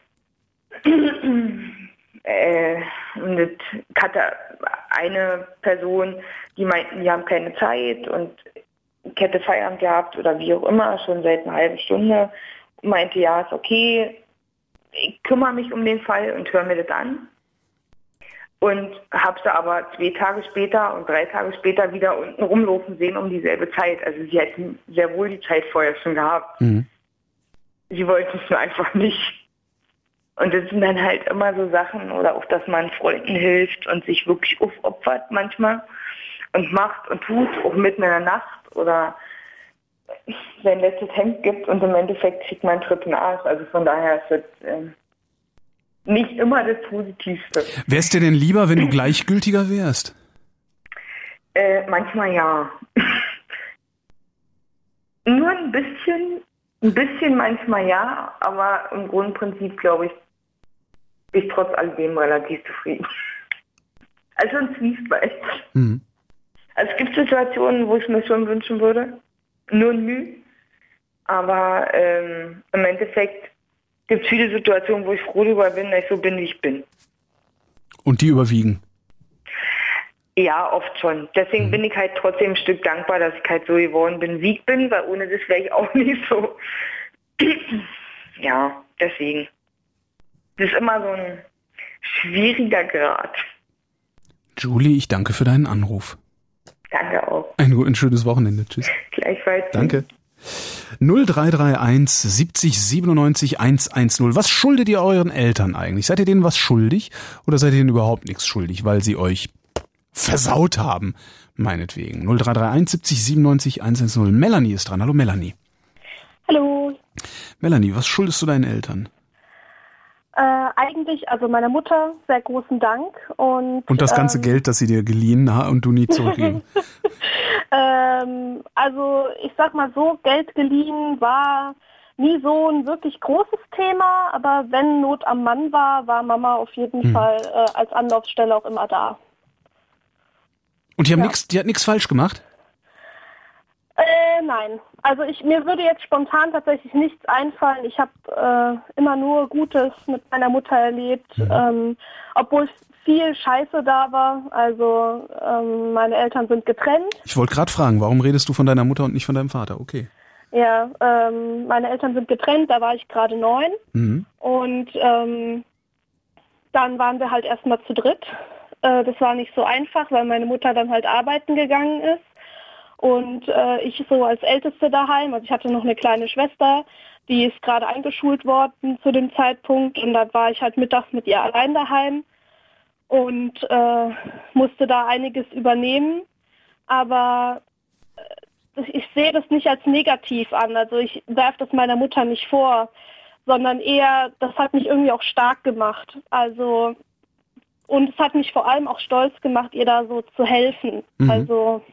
und das hatte eine Person, die meinten, die haben keine Zeit und ich hätte Feierabend gehabt oder wie auch immer, schon seit einer halben Stunde, und meinte, ja, ist okay, ich kümmere mich um den Fall und höre mir das an. Und habe sie aber 2 Tage später und 3 Tage später wieder unten rumlaufen sehen um dieselbe Zeit. Also sie hätten sehr wohl die Zeit vorher schon gehabt. Mhm. Sie wollten es nur einfach nicht. Und das sind dann halt immer so Sachen, oder auch, dass man Freunden hilft und sich wirklich aufopfert manchmal und macht und tut, auch mitten in der Nacht oder sein letztes Hemd gibt und im Endeffekt kriegt man einen Tritt in den Arsch. Also von daher ist das nicht immer das Positivste. Wär's dir denn lieber, wenn du gleichgültiger wärst? Manchmal ja. Nur ein bisschen manchmal ja, aber im Grundprinzip, glaube ich, bin ich trotz alledem relativ zufrieden. Also ein Zwiespalt. Mhm. Also es gibt Situationen, wo ich mir schon wünschen würde, nur ein Mühe, aber im Endeffekt gibt es viele Situationen, wo ich froh darüber bin, dass ich so bin, wie ich bin. Und die überwiegen? Ja, oft schon. Deswegen bin ich halt trotzdem ein Stück dankbar, dass ich halt so geworden bin, wie ich bin, weil ohne das wäre ich auch nicht so. Ja, deswegen. Das ist immer so ein schwieriger Grad. Julie, ich danke für deinen Anruf. Danke auch. Ein schönes Wochenende. Tschüss. Gleichfalls. Danke. 0331 70 97 110. Was schuldet ihr euren Eltern eigentlich? Seid ihr denen was schuldig oder seid ihr denen überhaupt nichts schuldig, weil sie euch versaut haben? Meinetwegen. 0331 70 97 110. Melanie ist dran. Hallo Melanie. Hallo. Melanie, was schuldest du deinen Eltern? Eigentlich, also meiner Mutter, sehr großen Dank. Und das ganze Geld, das sie dir geliehen hat und du nie zurückgeben. Also ich sag mal so, Geld geliehen war nie so ein wirklich großes Thema, aber wenn Not am Mann war Mama auf jeden Fall als Anlaufstelle auch immer da. Und die hat nichts falsch gemacht? Nein. Also mir würde jetzt spontan tatsächlich nichts einfallen. Ich habe immer nur Gutes mit meiner Mutter erlebt, obwohl viel Scheiße da war. Also meine Eltern sind getrennt. Ich wollte gerade fragen, warum redest du von deiner Mutter und nicht von deinem Vater? Okay. Ja, meine Eltern sind getrennt, da war ich gerade 9. Mhm. Und dann waren wir halt erstmal zu dritt. Das war nicht so einfach, weil meine Mutter dann halt arbeiten gegangen ist. Und ich so als Älteste daheim, also ich hatte noch eine kleine Schwester, die ist gerade eingeschult worden zu dem Zeitpunkt und dann war ich halt mittags mit ihr allein daheim und musste da einiges übernehmen, aber ich sehe das nicht als negativ an, also ich werfe das meiner Mutter nicht vor, sondern eher, das hat mich irgendwie auch stark gemacht, also und es hat mich vor allem auch stolz gemacht, ihr da so zu helfen, also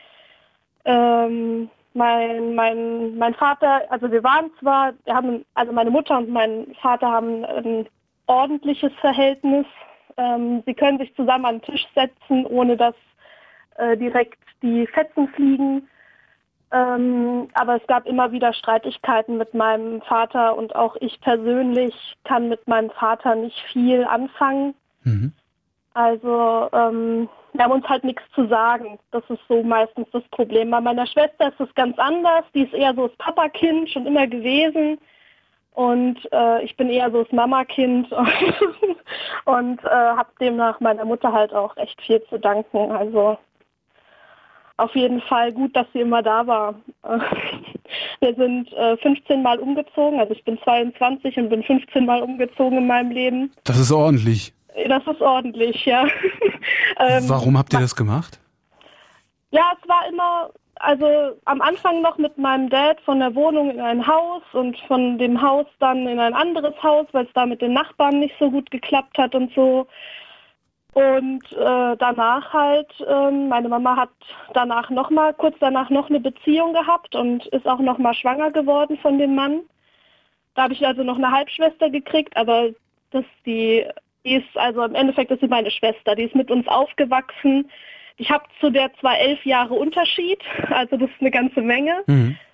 mein Vater, also meine Mutter und mein Vater haben ein ordentliches Verhältnis. Sie können sich zusammen an den Tisch setzen, ohne dass direkt die Fetzen fliegen. Aber es gab immer wieder Streitigkeiten mit meinem Vater und auch ich persönlich kann mit meinem Vater nicht viel anfangen. Mhm. Also wir haben uns halt nichts zu sagen. Das ist so meistens das Problem. Bei meiner Schwester ist es ganz anders. Die ist eher so das Papakind, schon immer gewesen. Und ich bin eher so das Mamakind und habe demnach meiner Mutter halt auch echt viel zu danken. Also auf jeden Fall gut, dass sie immer da war. Wir sind 15 Mal umgezogen, also ich bin 22 und bin 15 Mal umgezogen in meinem Leben. Das ist ordentlich. Das ist ordentlich, ja. Warum habt ihr das gemacht? Ja, es war immer, also am Anfang noch mit meinem Dad von der Wohnung in ein Haus und von dem Haus dann in ein anderes Haus, weil es da mit den Nachbarn nicht so gut geklappt hat und so. Und danach halt, meine Mama hat kurz danach noch eine Beziehung gehabt und ist auch noch mal schwanger geworden von dem Mann. Da habe ich also noch eine Halbschwester gekriegt, aber die ist, also im Endeffekt ist sie meine Schwester, die ist mit uns aufgewachsen. Ich habe zu der zwar 11 Jahre Unterschied, also das ist eine ganze Menge,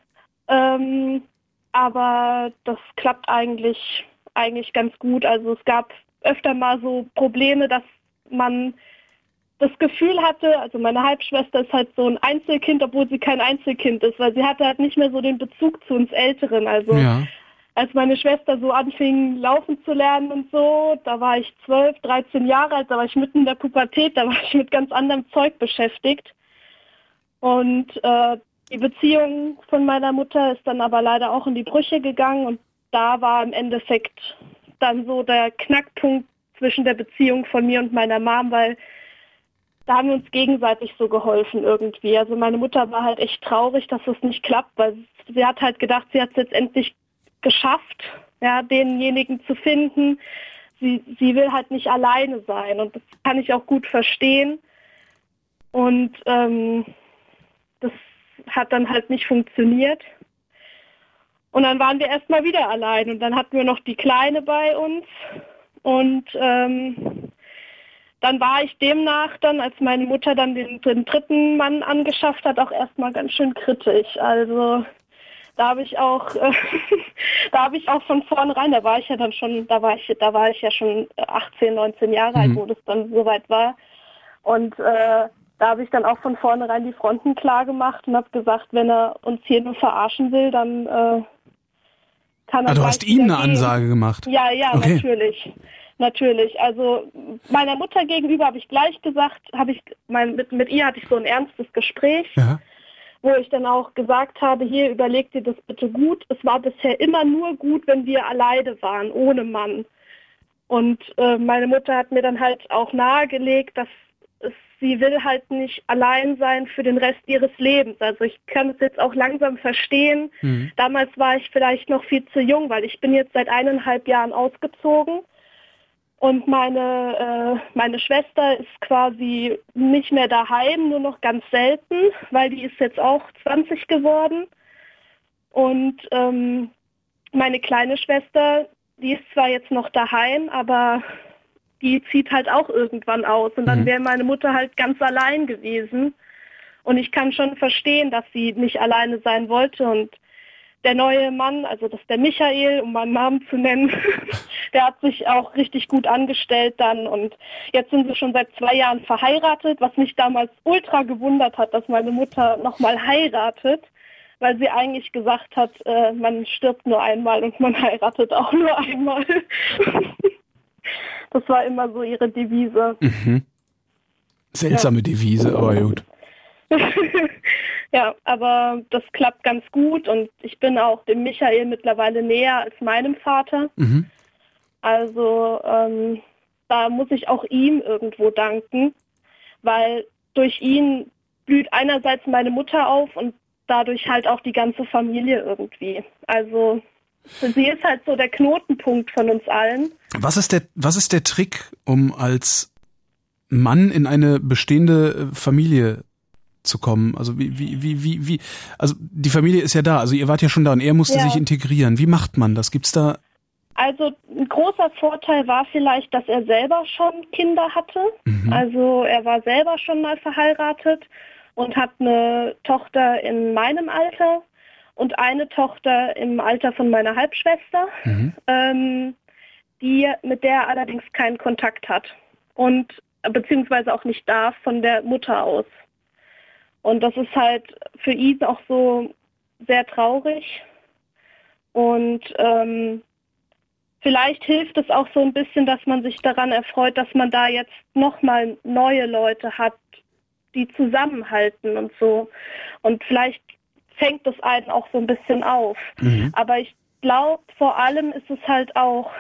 aber das klappt eigentlich ganz gut. Also es gab öfter mal so Probleme, dass man das Gefühl hatte, also meine Halbschwester ist halt so ein Einzelkind, obwohl sie kein Einzelkind ist, weil sie hatte halt nicht mehr so den Bezug zu uns Älteren. Also als meine Schwester so anfing, laufen zu lernen und so, da war ich 12, 13 Jahre alt, da war ich mitten in der Pubertät, da war ich mit ganz anderem Zeug beschäftigt. Und die Beziehung von meiner Mutter ist dann aber leider auch in die Brüche gegangen und da war im Endeffekt dann so der Knackpunkt zwischen der Beziehung von mir und meiner Mom, weil da haben wir uns gegenseitig so geholfen irgendwie. Also meine Mutter war halt echt traurig, dass es nicht klappt, weil sie hat halt gedacht, sie hat es jetzt endlich geschafft, ja, denjenigen zu finden. Sie will halt nicht alleine sein und das kann ich auch gut verstehen. Und das hat dann halt nicht funktioniert. Und dann waren wir erstmal wieder allein und dann hatten wir noch die Kleine bei uns. Und dann war ich demnach dann, als meine Mutter dann den dritten Mann angeschafft hat, auch erstmal ganz schön kritisch. Also da habe ich auch von vornherein, da war ich ja schon 18, 19 Jahre alt, wo das dann soweit war. Und da habe ich dann auch von vornherein die Fronten klar gemacht und habe gesagt, wenn er uns hier nur verarschen will, dann kann er. Du hast ihm eine Ansage gemacht? Ja, okay. Natürlich. Also meiner Mutter gegenüber habe ich gleich gesagt, mit ihr hatte ich so ein ernstes Gespräch, wo ich dann auch gesagt habe, hier, überleg dir das bitte gut. Es war bisher immer nur gut, wenn wir alleine waren, ohne Mann. Und meine Mutter hat mir dann halt auch nahegelegt, dass sie will halt nicht allein sein für den Rest ihres Lebens. Also ich kann es jetzt auch langsam verstehen. Damals war ich vielleicht noch viel zu jung, weil ich bin jetzt seit 1,5 Jahren ausgezogen. Und meine Schwester ist quasi nicht mehr daheim, nur noch ganz selten, weil die ist jetzt auch 20 geworden. Und meine kleine Schwester, die ist zwar jetzt noch daheim, aber die zieht halt auch irgendwann aus. Und dann wäre meine Mutter halt ganz allein gewesen. Und ich kann schon verstehen, dass sie nicht alleine sein wollte. Und der neue Mann, also das ist der Michael, um meinen Namen zu nennen, der hat sich auch richtig gut angestellt dann und jetzt sind wir schon seit 2 Jahren verheiratet, was mich damals ultra gewundert hat, dass meine Mutter nochmal heiratet, weil sie eigentlich gesagt hat, man stirbt nur einmal und man heiratet auch nur einmal. Das war immer so ihre Devise. Seltsame Devise, aber gut. Ja, aber das klappt ganz gut und ich bin auch dem Michael mittlerweile näher als meinem Vater. Also da muss ich auch ihm irgendwo danken, weil durch ihn blüht einerseits meine Mutter auf und dadurch halt auch die ganze Familie irgendwie. Also sie ist halt so der Knotenpunkt von uns allen. Was ist der Trick, um als Mann in eine bestehende Familie zu kommen? Also wie also die Familie ist ja da, also ihr wart ja schon da und er musste sich integrieren. Wie macht man das? Gibt's da? Also ein großer Vorteil war vielleicht, dass er selber schon Kinder hatte. Also er war selber schon mal verheiratet und hat eine Tochter in meinem Alter und eine Tochter im Alter von meiner Halbschwester, mit der er allerdings keinen Kontakt hat und beziehungsweise auch nicht darf von der Mutter aus. Und das ist halt für ihn auch so sehr traurig. Und vielleicht hilft es auch so ein bisschen, dass man sich daran erfreut, dass man da jetzt nochmal neue Leute hat, die zusammenhalten und so. Und vielleicht fängt es einen auch so ein bisschen auf. Aber ich glaube, vor allem ist es halt auch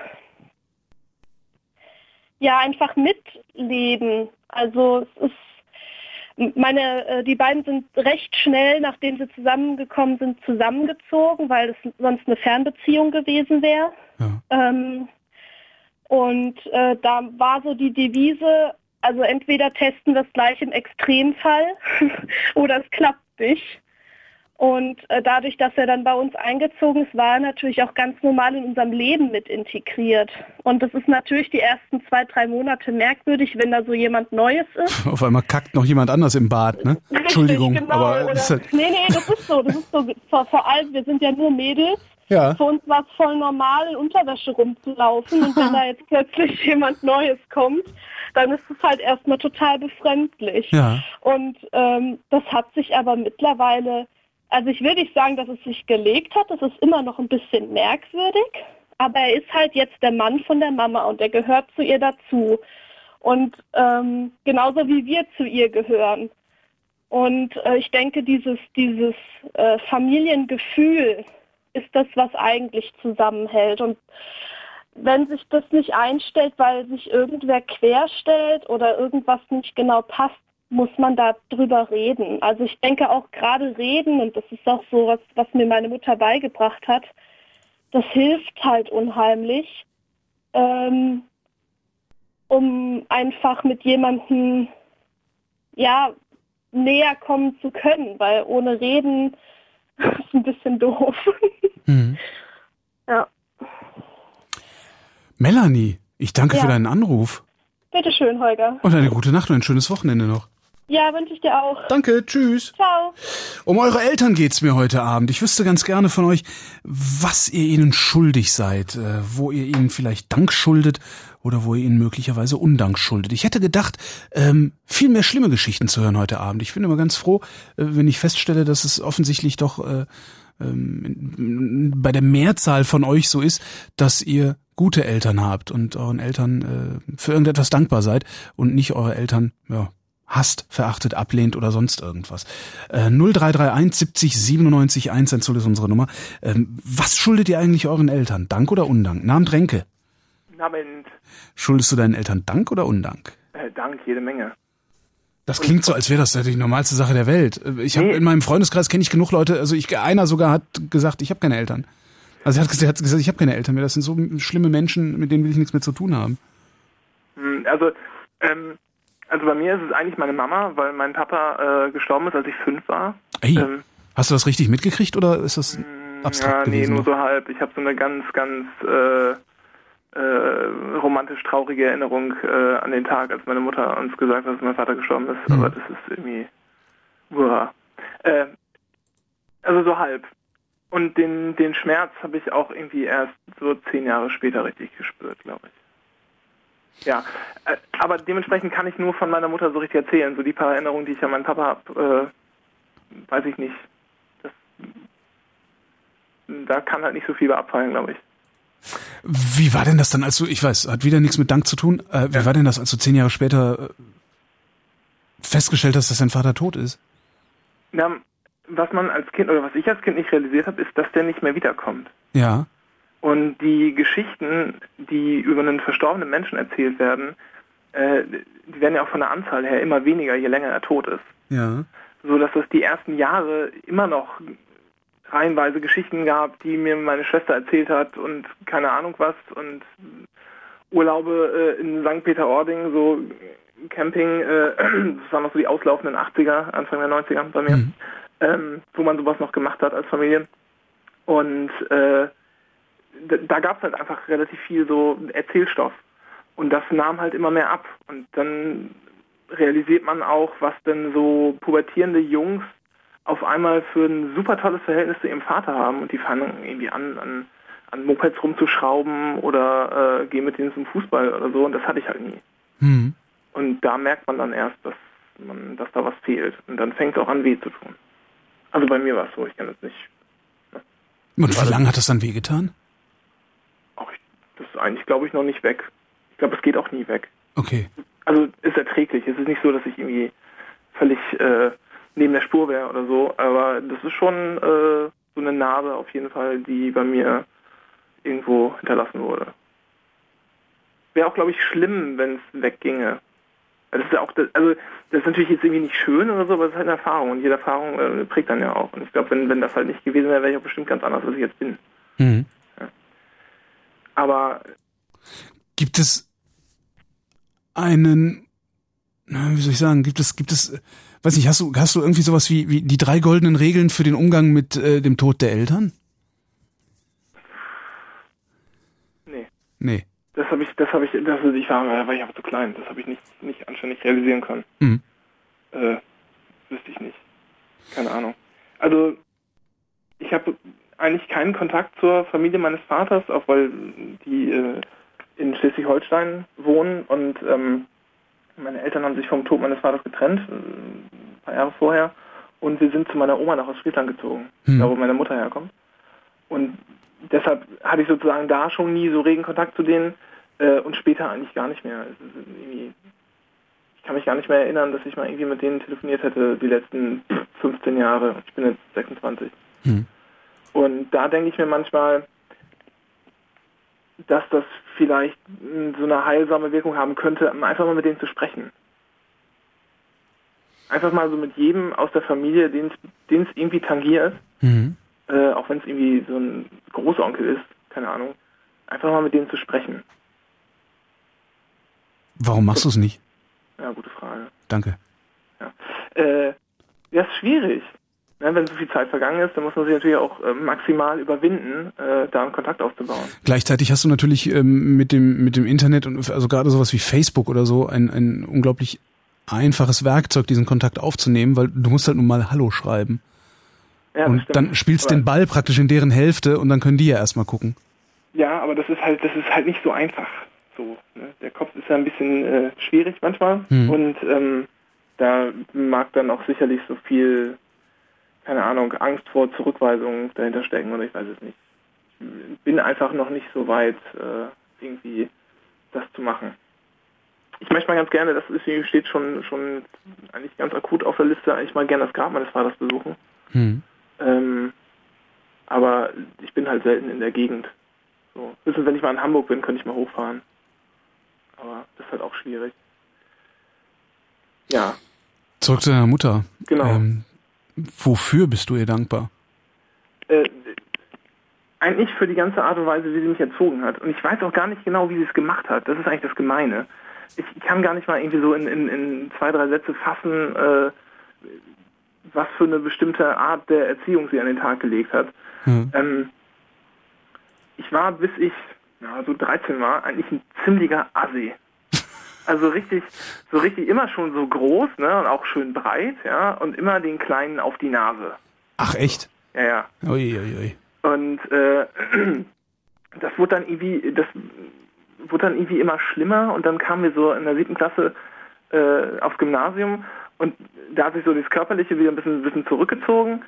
einfach mitleben. Also es ist die beiden sind recht schnell, nachdem sie zusammengekommen sind, zusammengezogen, weil es sonst eine Fernbeziehung gewesen wäre. Ja. Da war so die Devise, also entweder testen wir es gleich im Extremfall oder es klappt nicht. Und dadurch, dass er dann bei uns eingezogen ist, war er natürlich auch ganz normal in unserem Leben mit integriert. Und das ist natürlich die ersten 2-3 Monate merkwürdig, wenn da so jemand Neues ist. Auf einmal kackt noch jemand anders im Bad, ne? Richtig, Entschuldigung. Genau, aber nee, das ist so. Vor allem, wir sind ja nur Mädels. Ja. Für uns war es voll normal, in Unterwäsche rumzulaufen. Und wenn da jetzt plötzlich jemand Neues kommt, dann ist es halt erstmal total befremdlich. Ja. Und das hat sich aber mittlerweile... Also ich will nicht sagen, dass es sich gelegt hat, das ist immer noch ein bisschen merkwürdig, aber er ist halt jetzt der Mann von der Mama und er gehört zu ihr dazu. Und genauso wie wir zu ihr gehören. Und ich denke, dieses Familiengefühl ist das, was eigentlich zusammenhält. Und wenn sich das nicht einstellt, weil sich irgendwer querstellt oder irgendwas nicht genau passt, muss man da drüber reden. Also ich denke auch gerade reden, und das ist auch so was mir meine Mutter beigebracht hat, das hilft halt unheimlich, um einfach mit jemandem näher kommen zu können, weil ohne Reden ist ein bisschen doof. Ja. Melanie, ich danke für deinen Anruf. Bitteschön, Holger. Und eine gute Nacht und ein schönes Wochenende noch. Ja, wünsche ich dir auch. Danke, tschüss. Ciao. Um eure Eltern geht's mir heute Abend. Ich wüsste ganz gerne von euch, was ihr ihnen schuldig seid, wo ihr ihnen vielleicht Dank schuldet oder wo ihr ihnen möglicherweise Undank schuldet. Ich hätte gedacht, viel mehr schlimme Geschichten zu hören heute Abend. Ich bin immer ganz froh, wenn ich feststelle, dass es offensichtlich doch bei der Mehrzahl von euch so ist, dass ihr gute Eltern habt und euren Eltern für irgendetwas dankbar seid und nicht eure Eltern hasst, verachtet, ablehnt oder sonst irgendwas. 0331 70 97 110 ist unsere Nummer. Was schuldet ihr eigentlich euren Eltern? Dank oder Undank? Namen Renke. Abend. Schuldest du deinen Eltern Dank oder Undank? Dank, jede Menge. Das klingt so, als wäre das die normalste Sache der Welt. Ich habe in meinem Freundeskreis kenne ich genug Leute, also einer sogar hat gesagt, ich habe keine Eltern. Also er hat gesagt, ich habe keine Eltern mehr. Das sind so schlimme Menschen, mit denen will ich nichts mehr zu tun haben. Also bei mir ist es eigentlich meine Mama, weil mein Papa gestorben ist, als ich 5 war. Hey, hast du das richtig mitgekriegt oder ist das abstrakt gewesen? Nee, nur so halb. Ich habe so eine ganz, ganz romantisch traurige Erinnerung an den Tag, als meine Mutter uns gesagt hat, dass mein Vater gestorben ist. Aber das ist irgendwie... also so halb. Und den Schmerz habe ich auch irgendwie erst so 10 Jahre später richtig gespürt, glaube ich. Ja, aber dementsprechend kann ich nur von meiner Mutter so richtig erzählen. So die paar Erinnerungen, die ich an meinen Papa habe, weiß ich nicht. Da kann halt nicht so viel abfallen, glaube ich. Wie war denn das dann, als du, ich weiß, hat wieder nichts mit Dank zu tun, wie war denn das, als du 10 Jahre später festgestellt hast, dass dein Vater tot ist? Ja, was man als Kind, oder was ich als Kind nicht realisiert habe, ist, dass der nicht mehr wiederkommt. Ja. Und die Geschichten, die über einen verstorbenen Menschen erzählt werden, die werden ja auch von der Anzahl her immer weniger, je länger er tot ist. Ja. So dass es die ersten Jahre immer noch reihenweise Geschichten gab, die mir meine Schwester erzählt hat und keine Ahnung was und Urlaube in St. Peter-Ording, so Camping, das waren noch so die auslaufenden 80er, Anfang der 90er bei mir, wo man sowas noch gemacht hat als Familie. Und da gab es halt einfach relativ viel so Erzählstoff. Und das nahm halt immer mehr ab. Und dann realisiert man auch, was denn so pubertierende Jungs auf einmal für ein super tolles Verhältnis zu ihrem Vater haben und die fangen irgendwie an Mopeds rumzuschrauben oder gehen mit denen zum Fußball oder so und das hatte ich halt nie. Mhm. Und da merkt man dann erst, dass da was fehlt und dann fängt es auch an weh zu tun. Also bei mir war es so, ich kann das nicht. Ne? Und wie lange hat das dann wehgetan? Das ist eigentlich, glaube ich, noch nicht weg. Ich glaube, es geht auch nie weg. Okay. Also ist erträglich. Es ist nicht so, dass ich irgendwie völlig neben der Spur wäre oder so, aber das ist schon so eine Narbe auf jeden Fall, die bei mir irgendwo hinterlassen wurde. Wäre auch, glaube ich, schlimm, wenn es wegginge. Das ist ja auch, das ist natürlich jetzt irgendwie nicht schön oder so, aber es ist halt eine Erfahrung und jede Erfahrung prägt dann ja auch. Und ich glaube, wenn das halt nicht gewesen wäre, wäre ich auch bestimmt ganz anders, als ich jetzt bin. Mhm. Ja. Aber gibt es einen, wie soll ich sagen, gibt es, weiß nicht, hast du irgendwie sowas wie die 3 goldenen Regeln für den Umgang mit dem Tod der Eltern? Nee. Ich war zu klein, das habe ich nicht anständig realisieren können. Mhm. Wüsste ich nicht. Keine Ahnung. Also, ich habe eigentlich keinen Kontakt zur Familie meines Vaters, auch weil die in Schleswig-Holstein wohnen und meine Eltern haben sich vom Tod meines Vaters getrennt, ein paar Jahre vorher, und wir sind zu meiner Oma nach Ostfriesland gezogen, da wo meine Mutter herkommt. Und deshalb hatte ich sozusagen da schon nie so regen Kontakt zu denen und später eigentlich gar nicht mehr. Ich kann mich gar nicht mehr erinnern, dass ich mal irgendwie mit denen telefoniert hätte die letzten 15 Jahre. Ich bin jetzt 26. Und da denke ich mir manchmal, dass das vielleicht so eine heilsame Wirkung haben könnte, einfach mal mit denen zu sprechen. Einfach mal so mit jedem aus der Familie, den es irgendwie tangiert, auch wenn es irgendwie so ein Großonkel ist, keine Ahnung, einfach mal mit denen zu sprechen. Warum machst du es nicht? Ja, gute Frage. Danke. Ja, ist schwierig. Ja, wenn so viel Zeit vergangen ist, dann muss man sich natürlich auch maximal überwinden, da einen Kontakt aufzubauen. Gleichzeitig hast du natürlich mit dem Internet und also gerade sowas wie Facebook oder so ein unglaublich einfaches Werkzeug, diesen Kontakt aufzunehmen, weil du musst halt nun mal Hallo schreiben. Ja, und dann spielst du den Ball praktisch in deren Hälfte und dann können die ja erstmal gucken. Ja, aber das ist halt nicht so einfach. So, ne? Der Kopf ist ja ein bisschen schwierig manchmal und da mag dann auch sicherlich so viel, keine Ahnung, Angst vor Zurückweisung dahinter stecken oder ich weiß es nicht. Ich bin einfach noch nicht so weit, irgendwie das zu machen. Ich möchte mal ganz gerne, das steht schon eigentlich ganz akut auf der Liste, eigentlich mal gerne das Grab meines Vaters besuchen. Aber ich bin halt selten in der Gegend. So. Wissen, wenn ich mal in Hamburg bin, könnte ich mal hochfahren. Aber das ist halt auch schwierig. Ja. Zurück zu deiner Mutter. Genau. Wofür bist du ihr dankbar? Eigentlich für die ganze Art und Weise, wie sie mich erzogen hat. Und ich weiß auch gar nicht genau, wie sie es gemacht hat. Das ist eigentlich das Gemeine. Ich kann gar nicht mal irgendwie so in 2, 3 Sätze fassen, was für eine bestimmte Art der Erziehung sie an den Tag gelegt hat. Ich war, bis ich so 13 war, eigentlich ein ziemlicher Assi. Also richtig immer schon so groß, ne, und auch schön breit, ja, und immer den Kleinen auf die Nase. Ach, echt? Ja. Ui. Und das wurde dann irgendwie immer schlimmer und dann kamen wir so in der 7. Klasse aufs Gymnasium und da hat sich so das Körperliche wieder ein bisschen zurückgezogen.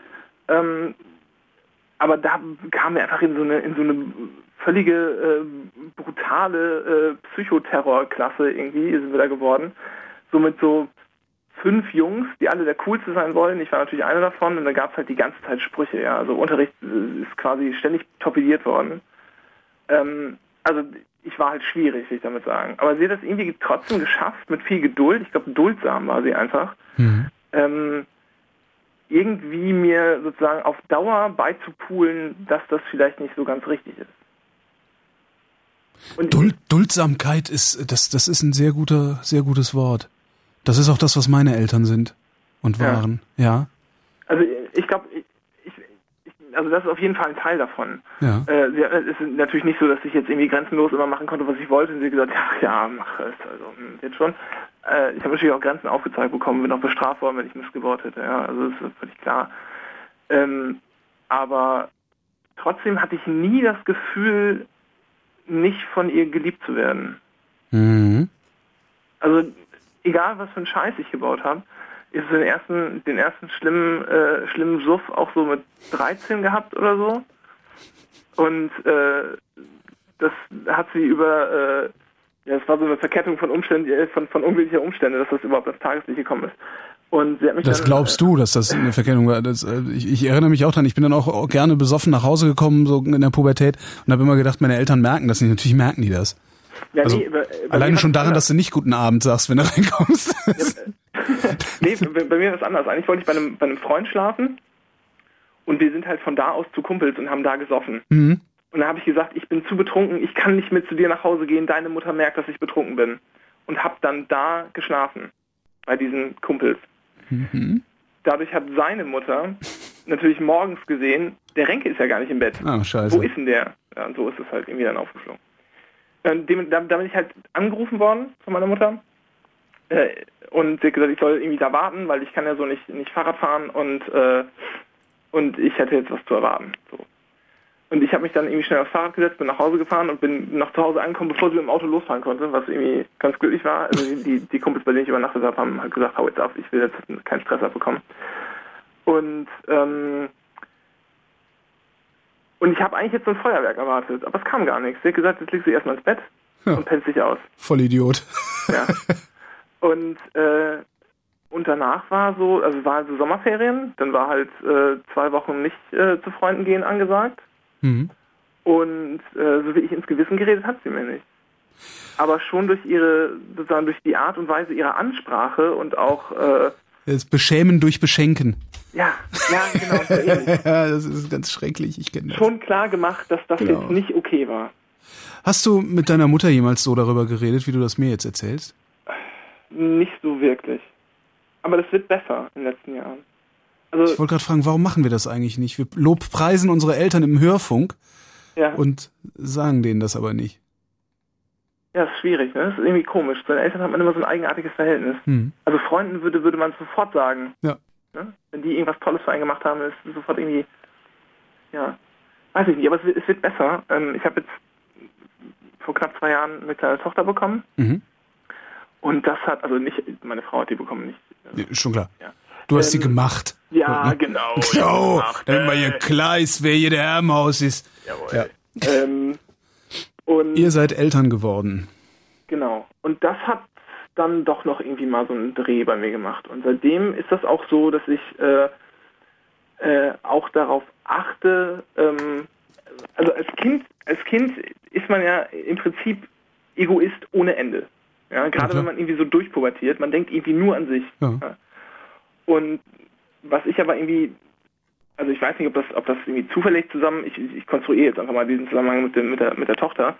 Aber da kamen wir einfach in so eine völlige brutale Psychoterrorklasse irgendwie, sind wir da geworden. So mit so 5 Jungs, die alle der Coolste sein wollen. Ich war natürlich einer davon und da gab es halt die ganze Zeit Sprüche, ja. Also Unterricht ist quasi ständig torpediert worden. Also ich war halt schwierig, will ich damit sagen. Aber sie hat das irgendwie trotzdem geschafft, mit viel Geduld, ich glaube duldsam war sie einfach, irgendwie mir sozusagen auf Dauer beizupulen, dass das vielleicht nicht so ganz richtig ist. Und Duldsamkeit das ist ein sehr gutes Wort. Das ist auch das, was meine Eltern sind und waren, ja. Also ich glaube, also das ist auf jeden Fall ein Teil davon. Ja. Es ist natürlich nicht so, dass ich jetzt irgendwie grenzenlos immer machen konnte, was ich wollte. Und sie hat gesagt, ja, mach es. Also jetzt schon. Ich habe natürlich auch Grenzen aufgezeigt bekommen, bin auch bestraft worden, wenn ich Mist gebaut hätte. Ja, also das ist völlig klar. Aber trotzdem hatte ich nie das Gefühl, nicht von ihr geliebt zu werden. Mhm. Also egal, was für einen Scheiß ich gebaut habe, ist den ersten schlimmen Suff auch so mit 13 gehabt oder so. Und das hat sie über, es war so eine Verkettung von Umständen, von unglücklicher Umstände, dass das überhaupt ans Tageslicht gekommen ist. Und sie hat mich das glaubst du, dass das eine Verkettung war? Ich erinnere mich auch dran, ich bin dann auch gerne besoffen nach Hause gekommen, so in der Pubertät, und habe immer gedacht, meine Eltern merken das nicht. Natürlich merken die das. Ja, also, alleine schon daran, dass du nicht guten Abend sagst, wenn du reinkommst. Nee, bei mir ist es anders. Eigentlich wollte ich bei einem Freund schlafen und wir sind halt von da aus zu Kumpels und haben da gesoffen. Mhm. Und dann habe ich gesagt, ich bin zu betrunken, ich kann nicht mit zu dir nach Hause gehen, deine Mutter merkt, dass ich betrunken bin. Und habe dann da geschlafen, bei diesen Kumpels. Mhm. Dadurch hat seine Mutter natürlich morgens gesehen, der Renke ist ja gar nicht im Bett. Ah, scheiße. Wo ist denn der? Ja, und so ist es halt irgendwie dann aufgeflogen. Da bin ich halt angerufen worden von meiner Mutter. Und sie hat gesagt, ich soll irgendwie da warten, weil ich kann ja so nicht Fahrrad fahren und ich hätte jetzt was zu erwarten. So. Und ich habe mich dann irgendwie schnell aufs Fahrrad gesetzt, bin nach Hause gefahren und bin noch zu Hause angekommen, bevor sie mit dem Auto losfahren konnte, was irgendwie ganz glücklich war. Also die Kumpels, bei denen ich übernachtet habe, haben halt gesagt, hau jetzt ab, ich will jetzt keinen Stress abbekommen. Und ich habe eigentlich jetzt so ein Feuerwerk erwartet, aber es kam gar nichts. Sie hat gesagt, jetzt legst du erstmal ins Bett und pennst dich aus. Voll Idiot. Ja. Und danach war so Sommerferien, dann war halt 2 Wochen nicht zu Freunden gehen angesagt. Mhm. Und so wie ich ins Gewissen geredet, hat sie mir nicht. Aber schon durch durch die Art und Weise ihrer Ansprache und auch das Beschämen durch Beschenken. Ja, genau. So ähnlich. Ja, das ist ganz schrecklich, ich kenne das. Schon klar gemacht, dass das jetzt nicht okay war. Hast du mit deiner Mutter jemals so darüber geredet, wie du das mir jetzt erzählst? Nicht so wirklich. Aber das wird besser in den letzten Jahren. Also, ich wollte gerade fragen, warum machen wir das eigentlich nicht? Wir lobpreisen unsere Eltern im Hörfunk und sagen denen das aber nicht. Ja, das ist schwierig, ne? Das ist irgendwie komisch. Zu den Eltern hat man immer so ein eigenartiges Verhältnis. Mhm. Also Freunden würde man sofort sagen. Ja. Ne? Wenn die irgendwas Tolles für einen gemacht haben, ist es sofort irgendwie, ja, weiß ich nicht, aber es wird besser. Ich habe jetzt vor knapp 2 Jahren eine kleine Tochter bekommen. Mhm. Und das hat, also nicht, meine Frau hat die bekommen, nicht. Ja, schon klar. Ja. Du hast sie gemacht. Ja, ne? genau. So, damit man hier klar ist, wer hier der Herr im Haus ist. Jawohl. Ja. Und ihr seid Eltern geworden. Genau. Und das hat dann doch noch irgendwie mal so einen Dreh bei mir gemacht. Und seitdem ist das auch so, dass ich auch darauf achte, also als Kind ist man ja im Prinzip Egoist ohne Ende. Ja, gerade wenn man irgendwie so durchpubertiert, man denkt irgendwie nur an sich. Ja. Ja. Und was ich aber irgendwie, also ich weiß nicht, ob das irgendwie zufällig zusammen, ich konstruiere jetzt einfach mal diesen Zusammenhang mit der Tochter,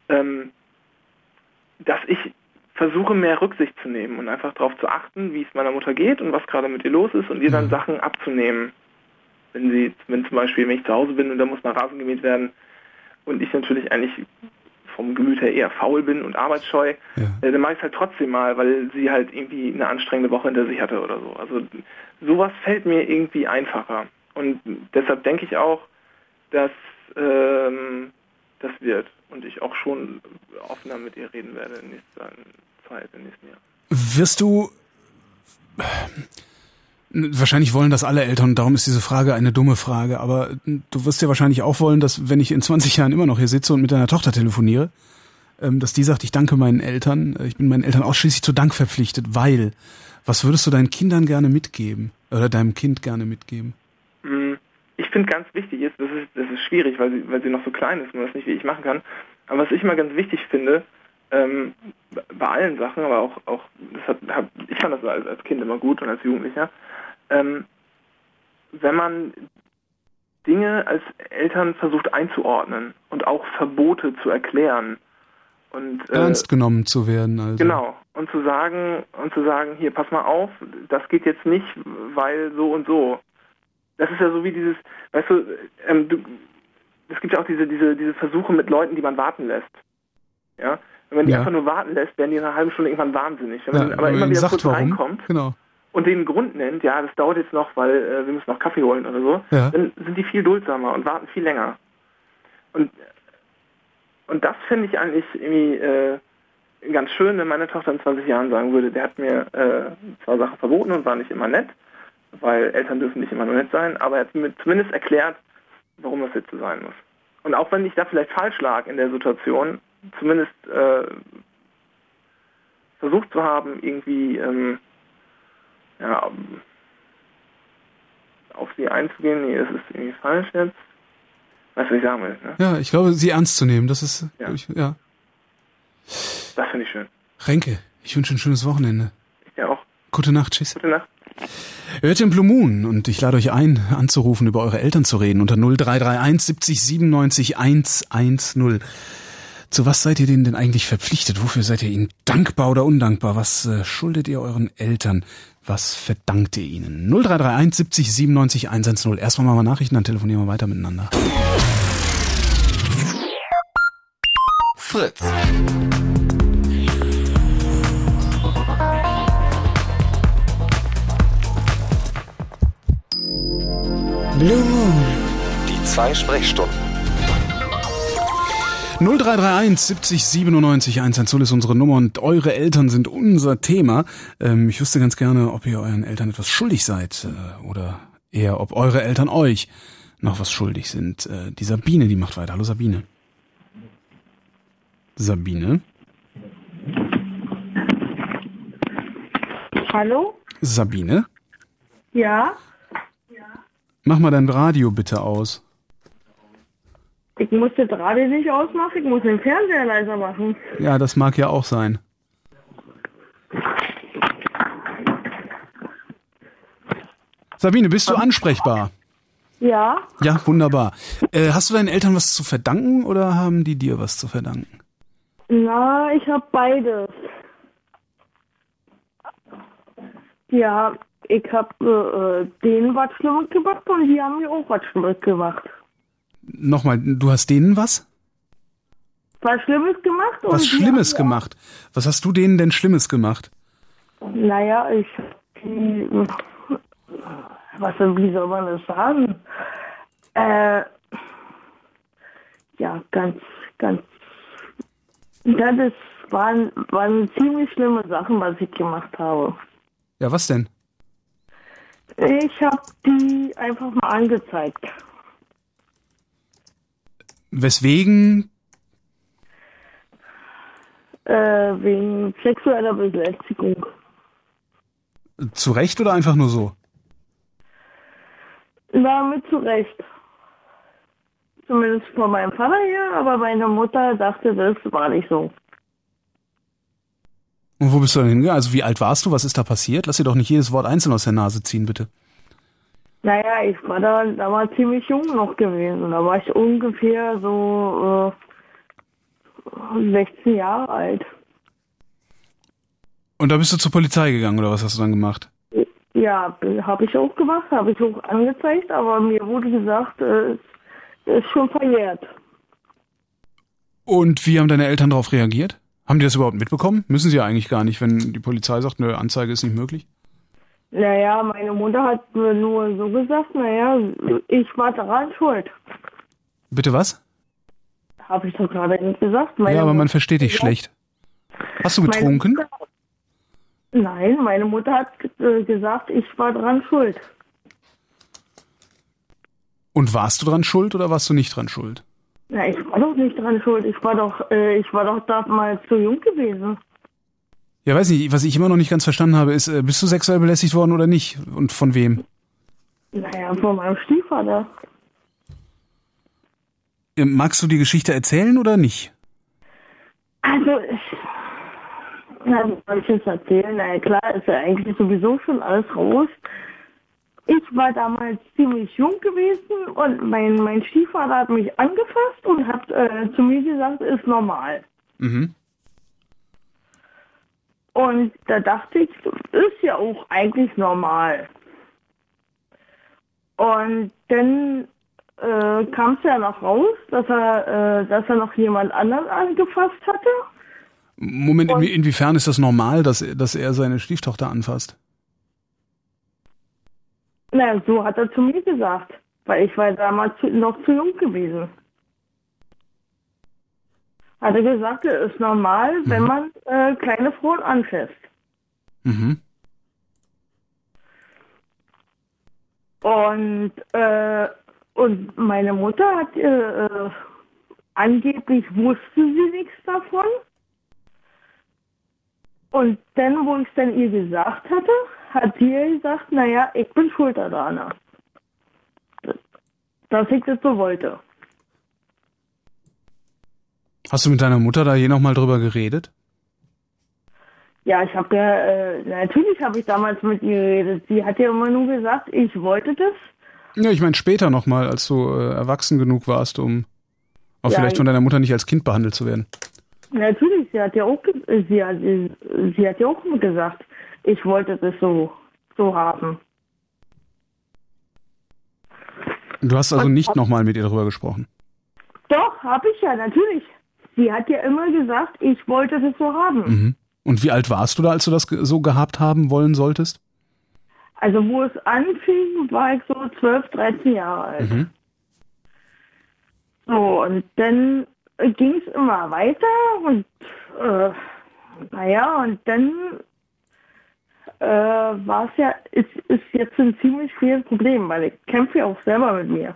dass ich versuche, mehr Rücksicht zu nehmen und einfach darauf zu achten, wie es meiner Mutter geht und was gerade mit ihr los ist und ihr dann Sachen abzunehmen. Wenn zum Beispiel, wenn ich zu Hause bin und da muss mal Rasen gemäht werden und ich natürlich eigentlich vom Gemüt her eher faul bin und arbeitsscheu, dann mache ich es halt trotzdem mal, weil sie halt irgendwie eine anstrengende Woche hinter sich hatte oder so. Also sowas fällt mir irgendwie einfacher. Und deshalb denke ich auch, dass das wird und ich auch schon offener mit ihr reden werde in nächster Zeit, im nächsten Jahr. Wirst du... Wahrscheinlich wollen das alle Eltern, darum ist diese Frage eine dumme Frage, aber du wirst ja wahrscheinlich auch wollen, dass, wenn ich in 20 Jahren immer noch hier sitze und mit deiner Tochter telefoniere, dass die sagt, ich danke meinen Eltern, ich bin meinen Eltern ausschließlich zu Dank verpflichtet, weil, was würdest du deinen Kindern gerne mitgeben oder deinem Kind gerne mitgeben? Ich finde ganz wichtig das ist schwierig, weil sie noch so klein ist und man das nicht wie ich machen kann, aber was ich mal ganz wichtig finde, bei allen Sachen, aber auch ich fand das als Kind immer gut und als Jugendlicher, wenn man Dinge als Eltern versucht einzuordnen und auch Verbote zu erklären und ernst genommen zu werden, also. Genau, und zu sagen, hier, pass mal auf, das geht jetzt nicht, weil so und so. Das ist ja so wie dieses, weißt du, es gibt ja auch diese Versuche mit Leuten, die man warten lässt. Ja? Wenn man die einfach nur warten lässt, werden die in einer halben Stunde irgendwann wahnsinnig. Wenn man aber immer wieder kurz reinkommt und den Grund nennt, ja, das dauert jetzt noch, weil wir müssen noch Kaffee holen oder so, dann sind die viel duldsamer und warten viel länger. Und das finde ich eigentlich irgendwie ganz schön, wenn meine Tochter in 20 Jahren sagen würde, der hat mir zwar Sachen verboten und war nicht immer nett, weil Eltern dürfen nicht immer nur nett sein, aber er hat mir zumindest erklärt, warum das jetzt so sein muss. Und auch wenn ich da vielleicht falsch lag in der Situation, zumindest versucht zu haben, irgendwie auf sie einzugehen. Nee, das ist irgendwie falsch jetzt. Weißt du, was ich sagen will? Ne? Ja, ich glaube, sie ernst zu nehmen, das ist, ja. Das finde ich schön. Renke, ich wünsche ein schönes Wochenende. Ich auch. Gute Nacht, tschüss. Gute Nacht. Ihr hört den Blue Moon und ich lade euch ein, anzurufen, über eure Eltern zu reden unter 0331 70 97 110. Zu was seid ihr denen denn eigentlich verpflichtet? Wofür seid ihr ihnen dankbar oder undankbar? Was schuldet ihr euren Eltern? Was verdankt ihr ihnen? 0331 70 97 110. Erstmal machen wir Nachrichten, dann telefonieren wir weiter miteinander. Fritz. Blue Moon. Die 2 Sprechstunden. 0331 70 97 110 ist unsere Nummer und eure Eltern sind unser Thema. Ich wüsste ganz gerne, ob ihr euren Eltern etwas schuldig seid oder eher, ob eure Eltern euch noch was schuldig sind. Die Sabine, die macht weiter. Hallo Sabine. Sabine? Hallo? Sabine? Ja? Mach mal dein Radio bitte aus. Ich muss das Radio nicht ausmachen, ich muss den Fernseher leiser machen. Ja, das mag ja auch sein. Sabine, bist du ansprechbar? Ja. Ja, wunderbar. Hast du deinen Eltern was zu verdanken oder haben die dir was zu verdanken? Na, ich habe beides. Ja, ich habe denen was Schlimmes gemacht und die haben mir auch was Schlimmes gemacht. Nochmal, du hast denen was? Was Schlimmes gemacht? Und was Schlimmes gemacht? Was hast du denen denn Schlimmes gemacht? Naja, wie soll man das sagen? Ja, das waren ziemlich schlimme Sachen, was ich gemacht habe. Ja, was denn? Ich habe die einfach mal angezeigt. Weswegen? Wegen sexueller Belästigung. Zu Recht oder einfach nur so? Damit zu Recht. Zumindest von meinem Vater her, aber meine Mutter dachte, das war nicht so. Und wo bist du denn hingegangen? Also wie alt warst du? Was ist da passiert? Lass dir doch nicht jedes Wort einzeln aus der Nase ziehen, bitte. Naja, ich war da war ziemlich jung noch gewesen. Da war ich ungefähr so 16 Jahre alt. Und da bist du zur Polizei gegangen, oder was hast du dann gemacht? Ja, habe ich auch gemacht, habe ich auch angezeigt, aber mir wurde gesagt, es ist schon verjährt. Und wie haben deine Eltern darauf reagiert? Haben die das überhaupt mitbekommen? Müssen sie ja eigentlich gar nicht, wenn die Polizei sagt, eine Anzeige ist nicht möglich. Naja, meine Mutter hat mir nur so gesagt, naja, ich war daran schuld. Bitte was? Habe ich doch gerade nicht gesagt. Ja, aber man versteht dich schlecht. Hast du getrunken? Nein, meine Mutter hat gesagt, ich war dran schuld. Und warst du dran schuld oder warst du nicht dran schuld? Na, ich war doch nicht dran schuld. Ich war doch damals zu jung gewesen. Ja, weiß nicht, was ich immer noch nicht ganz verstanden habe, ist, bist du sexuell belästigt worden oder nicht? Und von wem? Naja, von meinem Stiefvater. Magst du die Geschichte erzählen oder nicht? Also, soll ich jetzt erzählen? Na ja, klar, ist ja eigentlich sowieso schon alles raus. Ich war damals ziemlich jung gewesen und mein Stiefvater hat mich angefasst und hat zu mir gesagt, ist normal. Mhm. Und da dachte ich, ist ja auch eigentlich normal. Und dann kam es ja noch raus, dass er noch jemand anderen angefasst hatte. Moment, inwiefern ist das normal, dass er seine Stieftochter anfasst? Na, so hat er zu mir gesagt, weil ich war damals noch zu jung gewesen. Hat er gesagt, es ist normal, wenn man kleine Frauen anfasst. Mhm. Und meine Mutter hat angeblich wusste sie nichts davon. Und dann, wo ich es dann ihr gesagt hatte, hat sie ihr gesagt, naja, ich bin schuld daran, dass ich das so wollte. Hast du mit deiner Mutter da je nochmal drüber geredet? Ja, ich habe natürlich habe ich damals mit ihr geredet. Sie hat ja immer nur gesagt, ich wollte das. Ja, ich meine später nochmal, als du erwachsen genug warst, um auch vielleicht von deiner Mutter nicht als Kind behandelt zu werden. Natürlich, sie hat ja auch gesagt, ich wollte das so haben. Du hast also nicht nochmal mit ihr darüber gesprochen? Doch, habe ich ja, natürlich. Sie hat ja immer gesagt, ich wollte das so haben. Mhm. Und wie alt warst du da, als du das so gehabt haben wollen solltest? Also wo es anfing, war ich so 12, 13 Jahre alt. Mhm. So, und dann ging es immer weiter und und dann war es ja, ist jetzt ein ziemlich schweres Problem, weil ich kämpfe ja auch selber mit mir.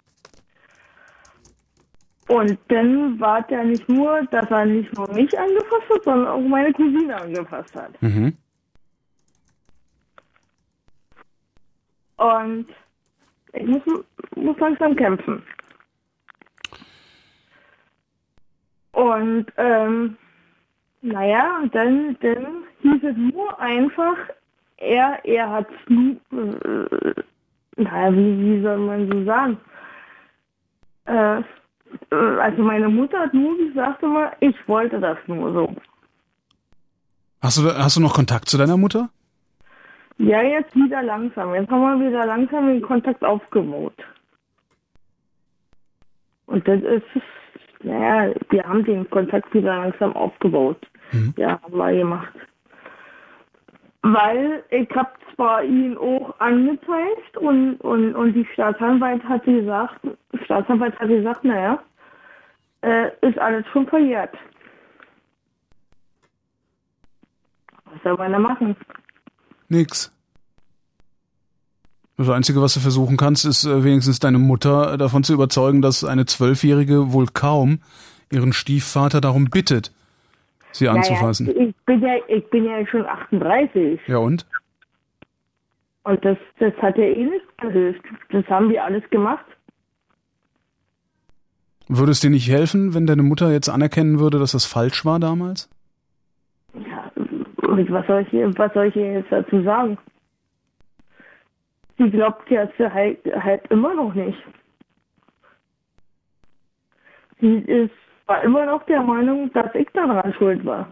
Und dann war es ja nicht nur, dass er nicht nur mich angefasst hat, sondern auch meine Cousine angefasst hat. Mhm. Und ich muss langsam kämpfen. Und und dann hieß es nur einfach, er hat wie soll man so sagen? Also meine Mutter hat nur gesagt immer, ich wollte das nur so. Hast du noch Kontakt zu deiner Mutter? Ja, jetzt wieder langsam. Jetzt haben wir wieder langsam den Kontakt aufgebaut. Und das ist, wir haben den Kontakt wieder langsam aufgebaut. Mhm. Ja, haben wir gemacht. Weil ich habe zwar ihn auch angezeigt und die Staatsanwalt hat gesagt, naja, ist alles schon verjährt. Was soll man da machen? Nix. Das Einzige, was du versuchen kannst, ist wenigstens deine Mutter davon zu überzeugen, dass eine 12-Jährige wohl kaum ihren Stiefvater darum bittet, sie anzufassen. Ich bin ja schon 38. Ja und? Und das hat ja eh nichts geholfen. Das haben wir alles gemacht. Würde es dir nicht helfen, wenn deine Mutter jetzt anerkennen würde, dass das falsch war damals? Ja, was soll ich jetzt dazu sagen? Sie glaubt ja halt immer noch nicht. Sie war immer noch der Meinung, dass ich daran schuld war.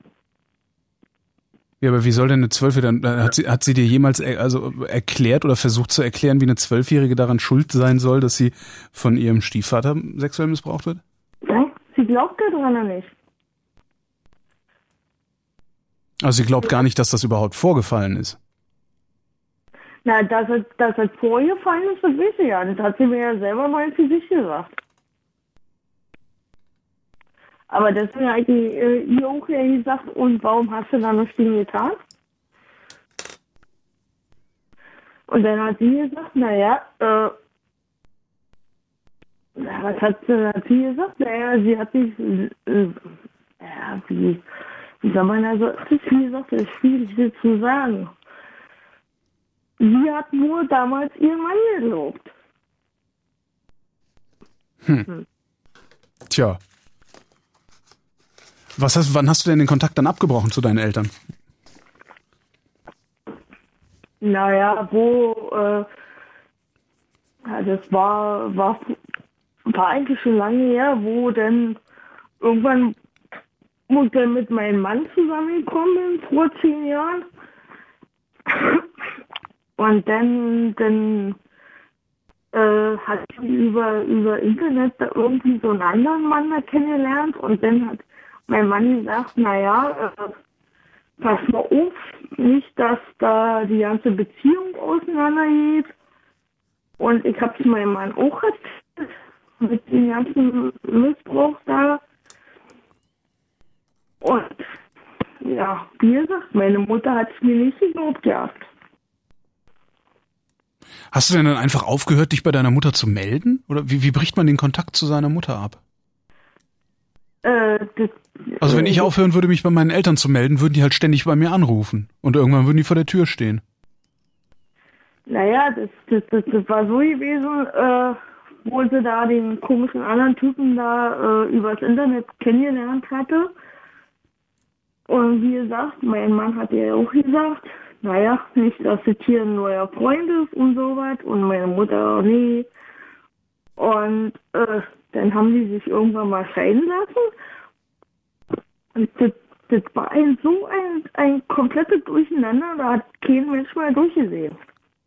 Ja, aber wie soll denn eine 12-Jährige, hat sie dir jemals erklärt oder versucht zu erklären, wie eine 12-Jährige daran schuld sein soll, dass sie von ihrem Stiefvater sexuell missbraucht wird? Nein, sie glaubt daran nicht. Also sie glaubt gar nicht, dass das überhaupt vorgefallen ist. Na, dass es vorgefallen ist, das weiß ich ja. Das hat sie mir ja selber mal für sich gesagt. Aber deswegen hat ihr auch ja gesagt, und warum hast du da noch Dinge getan? Und dann hat sie gesagt, was hat sie gesagt? Naja, sie hat sich, wie soll man also, das ist wie gesagt, das ist schwierig zu sagen. Sie hat nur damals ihren Mann gelobt. Tja. Wann hast du denn den Kontakt dann abgebrochen zu deinen Eltern? Naja, das war eigentlich schon lange her, wo dann irgendwann mit meinem Mann zusammengekommen bin, vor 10 Jahren. Und dann hat sie über Internet da irgendwie so einen anderen Mann da kennengelernt und dann hat mein Mann gesagt, naja, pass mal auf, nicht, dass da die ganze Beziehung auseinandergeht. Und ich habe es meinem Mann auch erzählt, mit dem ganzen Missbrauch da. Und ja, wie gesagt, meine Mutter hat es mir nicht geglaubt gehabt. Hast du denn dann einfach aufgehört, dich bei deiner Mutter zu melden? Oder wie bricht man den Kontakt zu seiner Mutter ab? Also wenn ich aufhören würde, mich bei meinen Eltern zu melden, würden die halt ständig bei mir anrufen. Und irgendwann würden die vor der Tür stehen. Naja, das war so gewesen, wo sie da den komischen anderen Typen da übers Internet kennengelernt hatte. Und wie gesagt, mein Mann hat ja auch gesagt, naja, nicht, dass das hier ein neuer Freund ist und so was. Und meine Mutter, nee. Und dann haben die sich irgendwann mal scheiden lassen. Und das war ein komplettes Durcheinander, da hat kein Mensch mal durchgesehen.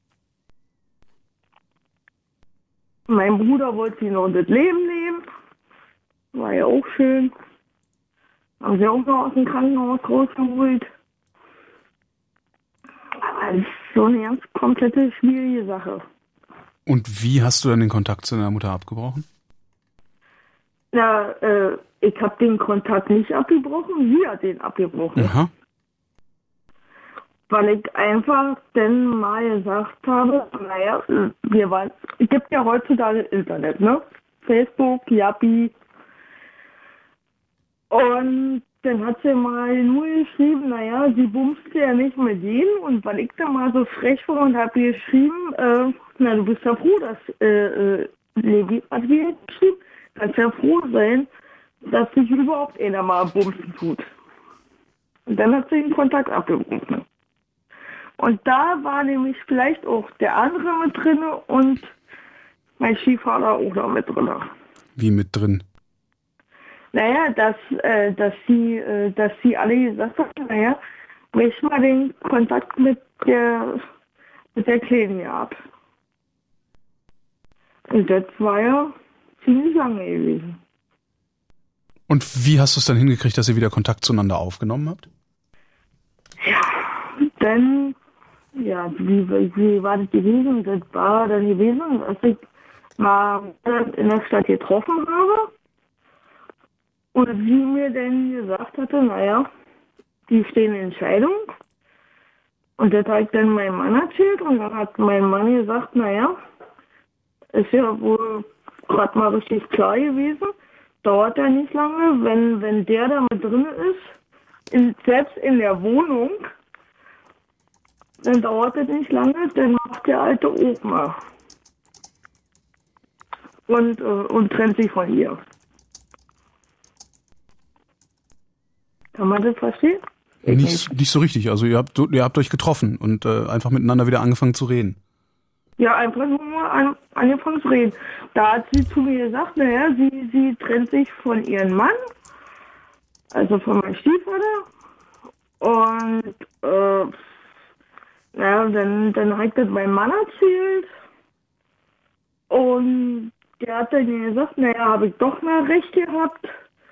Mein Bruder wollte sie noch das Leben leben. War ja auch schön. Haben sie auch noch aus dem Krankenhaus rausgeholt. Aber das ist so eine ganz komplette schwierige Sache. Und wie hast du dann den Kontakt zu deiner Mutter abgebrochen? Na, ich habe den Kontakt nicht abgebrochen, sie hat den abgebrochen. Aha. Weil ich einfach dann mal gesagt habe, naja, es gibt ja heutzutage Internet, ne? Facebook, Yappi. Und dann hat sie mal nur geschrieben, naja, sie bumst ja nicht mit jedem. Und weil ich dann mal so frech war und habe geschrieben, na, du bist ja froh, dass Levi hat hier geschrieben, kannst ja froh sein, dass sich überhaupt einer mal bumsen tut. Und dann hat sie den Kontakt abgebrochen. Und da war nämlich vielleicht auch der andere mit drin und mein Stiefvater auch noch mit drin. Wie mit drin? Naja, dass sie alle gesagt haben, naja, brech mal den Kontakt mit der Kleinen ab. Und das war ja ziemlich lange gewesen. Und wie hast du es dann hingekriegt, dass ihr wieder Kontakt zueinander aufgenommen habt? Ja, dann, ja, wie war das gewesen? Das war dann gewesen, dass ich mal in der Stadt getroffen habe. Und sie mir dann gesagt hatte, naja, die stehen in Scheidung. Und das habe ich dann meinem Mann erzählt. Und dann hat mein Mann gesagt, naja, ist ja wohl gerade mal richtig klar gewesen. Dauert ja nicht lange, wenn der da mit drin ist, selbst in der Wohnung, dann dauert es nicht lange, dann macht der alte Oma und trennt sich von ihr. Kann man das verstehen? Nicht so richtig. Also ihr habt euch getroffen und einfach miteinander wieder angefangen zu reden. Ja, einfach nur mal angefangen zu reden. Da hat sie zu mir gesagt, naja, sie trennt sich von ihrem Mann, also von meinem Stiefvater. Und naja, dann hat das mein Mann erzählt. Und der hat dann gesagt, naja, habe ich doch mal recht gehabt.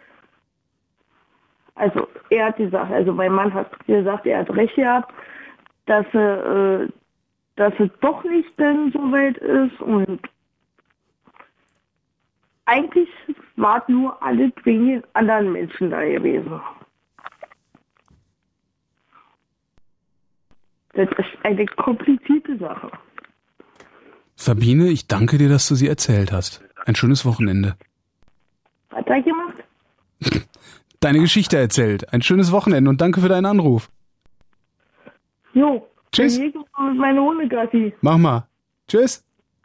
Also er hat gesagt, also mein Mann hat gesagt, er hat recht gehabt, dass es doch nicht denn so weit ist und eigentlich war es nur alles wegen den anderen Menschen da gewesen. Das ist eine komplizierte Sache. Sabine, ich danke dir, dass du sie erzählt hast. Ein schönes Wochenende. Was hat er gemacht? Deine Geschichte erzählt. Ein schönes Wochenende und danke für deinen Anruf. Jo. Tschüss. Ich gehe mit meiner Hundegassi. Mach mal. Tschüss.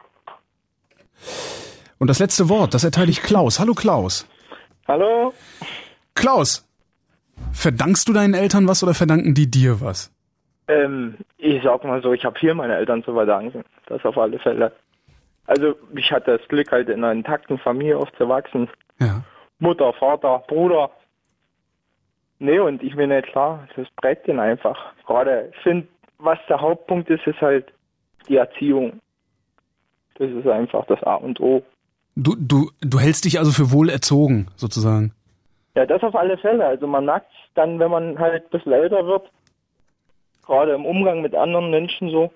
Und das letzte Wort, das erteile ich Klaus. Hallo Klaus. Hallo. Klaus, verdankst du deinen Eltern was oder verdanken die dir was? Ich sag mal so, ich habe hier meine Eltern zu verdanken. Das auf alle Fälle. Also ich hatte das Glück, halt in einer intakten Familie aufzuwachsen. Ja. Mutter, Vater, Bruder. Nee, und ich bin nicht klar, das prägt ihn einfach. Gerade, ich finde, was der Hauptpunkt ist, ist halt die Erziehung. Das ist einfach das A und O. Du hältst dich also für wohl erzogen, sozusagen? Ja, das auf alle Fälle. Also man merkt dann, wenn man halt ein bisschen älter wird, gerade im Umgang mit anderen Menschen so,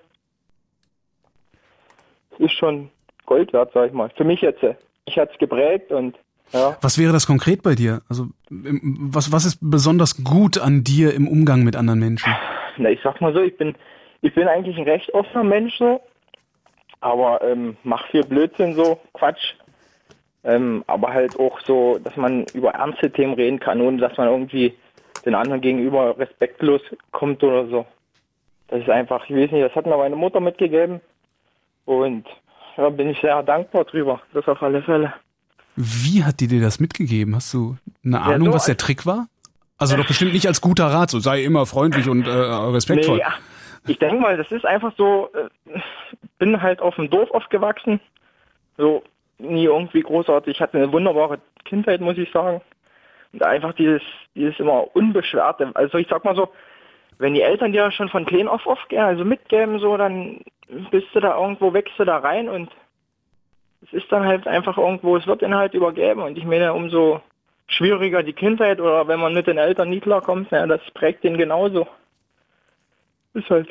ist schon Gold wert, sag ich mal. Für mich jetzt. Ich hat's geprägt und ja. Was wäre das konkret bei dir? Also was ist besonders gut an dir im Umgang mit anderen Menschen? Na, ich sag mal so, ich bin eigentlich ein recht offener Mensch so, aber mach viel Blödsinn so, Quatsch. Aber halt auch so, dass man über ernste Themen reden kann, ohne dass man irgendwie den anderen gegenüber respektlos kommt oder so. Das ist einfach, ich weiß nicht, das hat mir meine Mutter mitgegeben und da bin ich sehr dankbar drüber, das auf alle Fälle. Wie hat die dir das mitgegeben? Hast du eine Ahnung, was der Trick war? Also doch bestimmt nicht als guter Rat, so sei immer freundlich und respektvoll. Nee, ja. Ich denke mal, das ist einfach so, bin halt auf dem Dorf aufgewachsen, so nie irgendwie großartig. Ich hatte eine wunderbare Kindheit, muss ich sagen. Und einfach dieses immer Unbeschwerte. Also ich sag mal so, wenn die Eltern dir schon von klein auf also mitgeben, so, dann bist du da irgendwo, wächst du da rein und es ist dann halt einfach irgendwo, es wird ihnen halt übergeben und ich meine, umso schwieriger die Kindheit oder wenn man mit den Eltern nie klarkommt, ja, das prägt den genauso. Ist halt.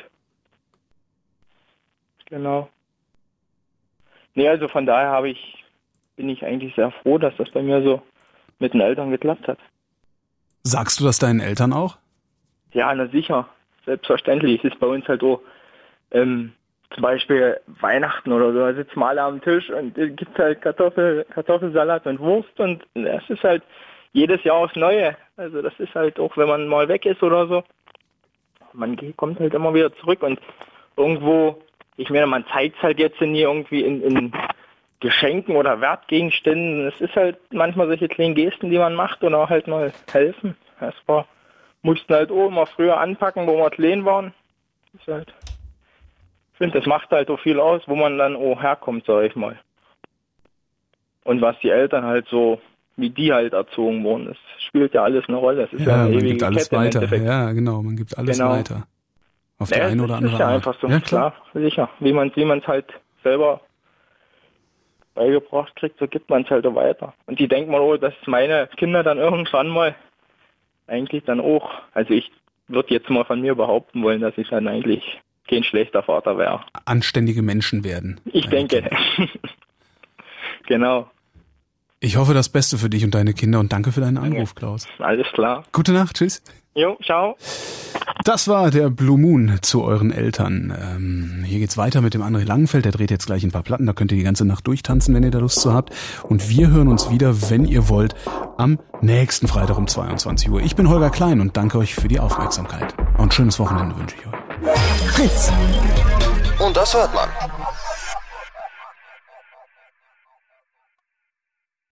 Genau. Nee, also von daher bin ich eigentlich sehr froh, dass das bei mir so mit den Eltern geklappt hat. Sagst du das deinen Eltern auch? Ja, na sicher. Selbstverständlich. Es ist bei uns halt so, zum Beispiel Weihnachten oder so, da sitzen wir alle am Tisch und gibt halt Kartoffelsalat und Wurst und das ist halt jedes Jahr aufs Neue. Also das ist halt auch, wenn man mal weg ist oder so, man kommt halt immer wieder zurück und irgendwo, ich meine, man zeigt es halt jetzt nie irgendwie in Geschenken oder Wertgegenständen. Es ist halt manchmal solche kleinen Gesten, die man macht oder halt mal helfen. Mussten halt auch immer früher anpacken, wo wir klein waren. Ist halt, ich finde, das macht halt so viel aus, wo man dann auch herkommt, sag ich mal. Und was die Eltern halt so, wie die halt erzogen wurden, das spielt ja alles eine Rolle. Das ist ja eine man ewige gibt alles Kette weiter. Ja, genau, man gibt alles weiter. Auf die eine oder andere Art. Das ist ja einfach so, ja, klar, sicher. Wie man es halt selber beigebracht kriegt, so gibt man es halt auch weiter. Und die denken mal, oh, dass meine Kinder dann irgendwann mal eigentlich dann auch, also ich würde jetzt mal von mir behaupten wollen, dass ich dann eigentlich kein schlechter Vater wäre. Anständige Menschen werden. Ich denke. Genau. Ich hoffe das Beste für dich und deine Kinder und danke für deinen Anruf, Klaus. Alles klar. Gute Nacht, tschüss. Jo, ciao. Das war der Blue Moon zu euren Eltern. Hier geht's weiter mit dem André Langenfeld, der dreht jetzt gleich ein paar Platten, da könnt ihr die ganze Nacht durchtanzen, wenn ihr da Lust zu habt. Und wir hören uns wieder, wenn ihr wollt, am nächsten Freitag um 22 Uhr. Ich bin Holger Klein und danke euch für die Aufmerksamkeit. Und ein schönes Wochenende wünsche ich euch. Fritz. Und das hört man.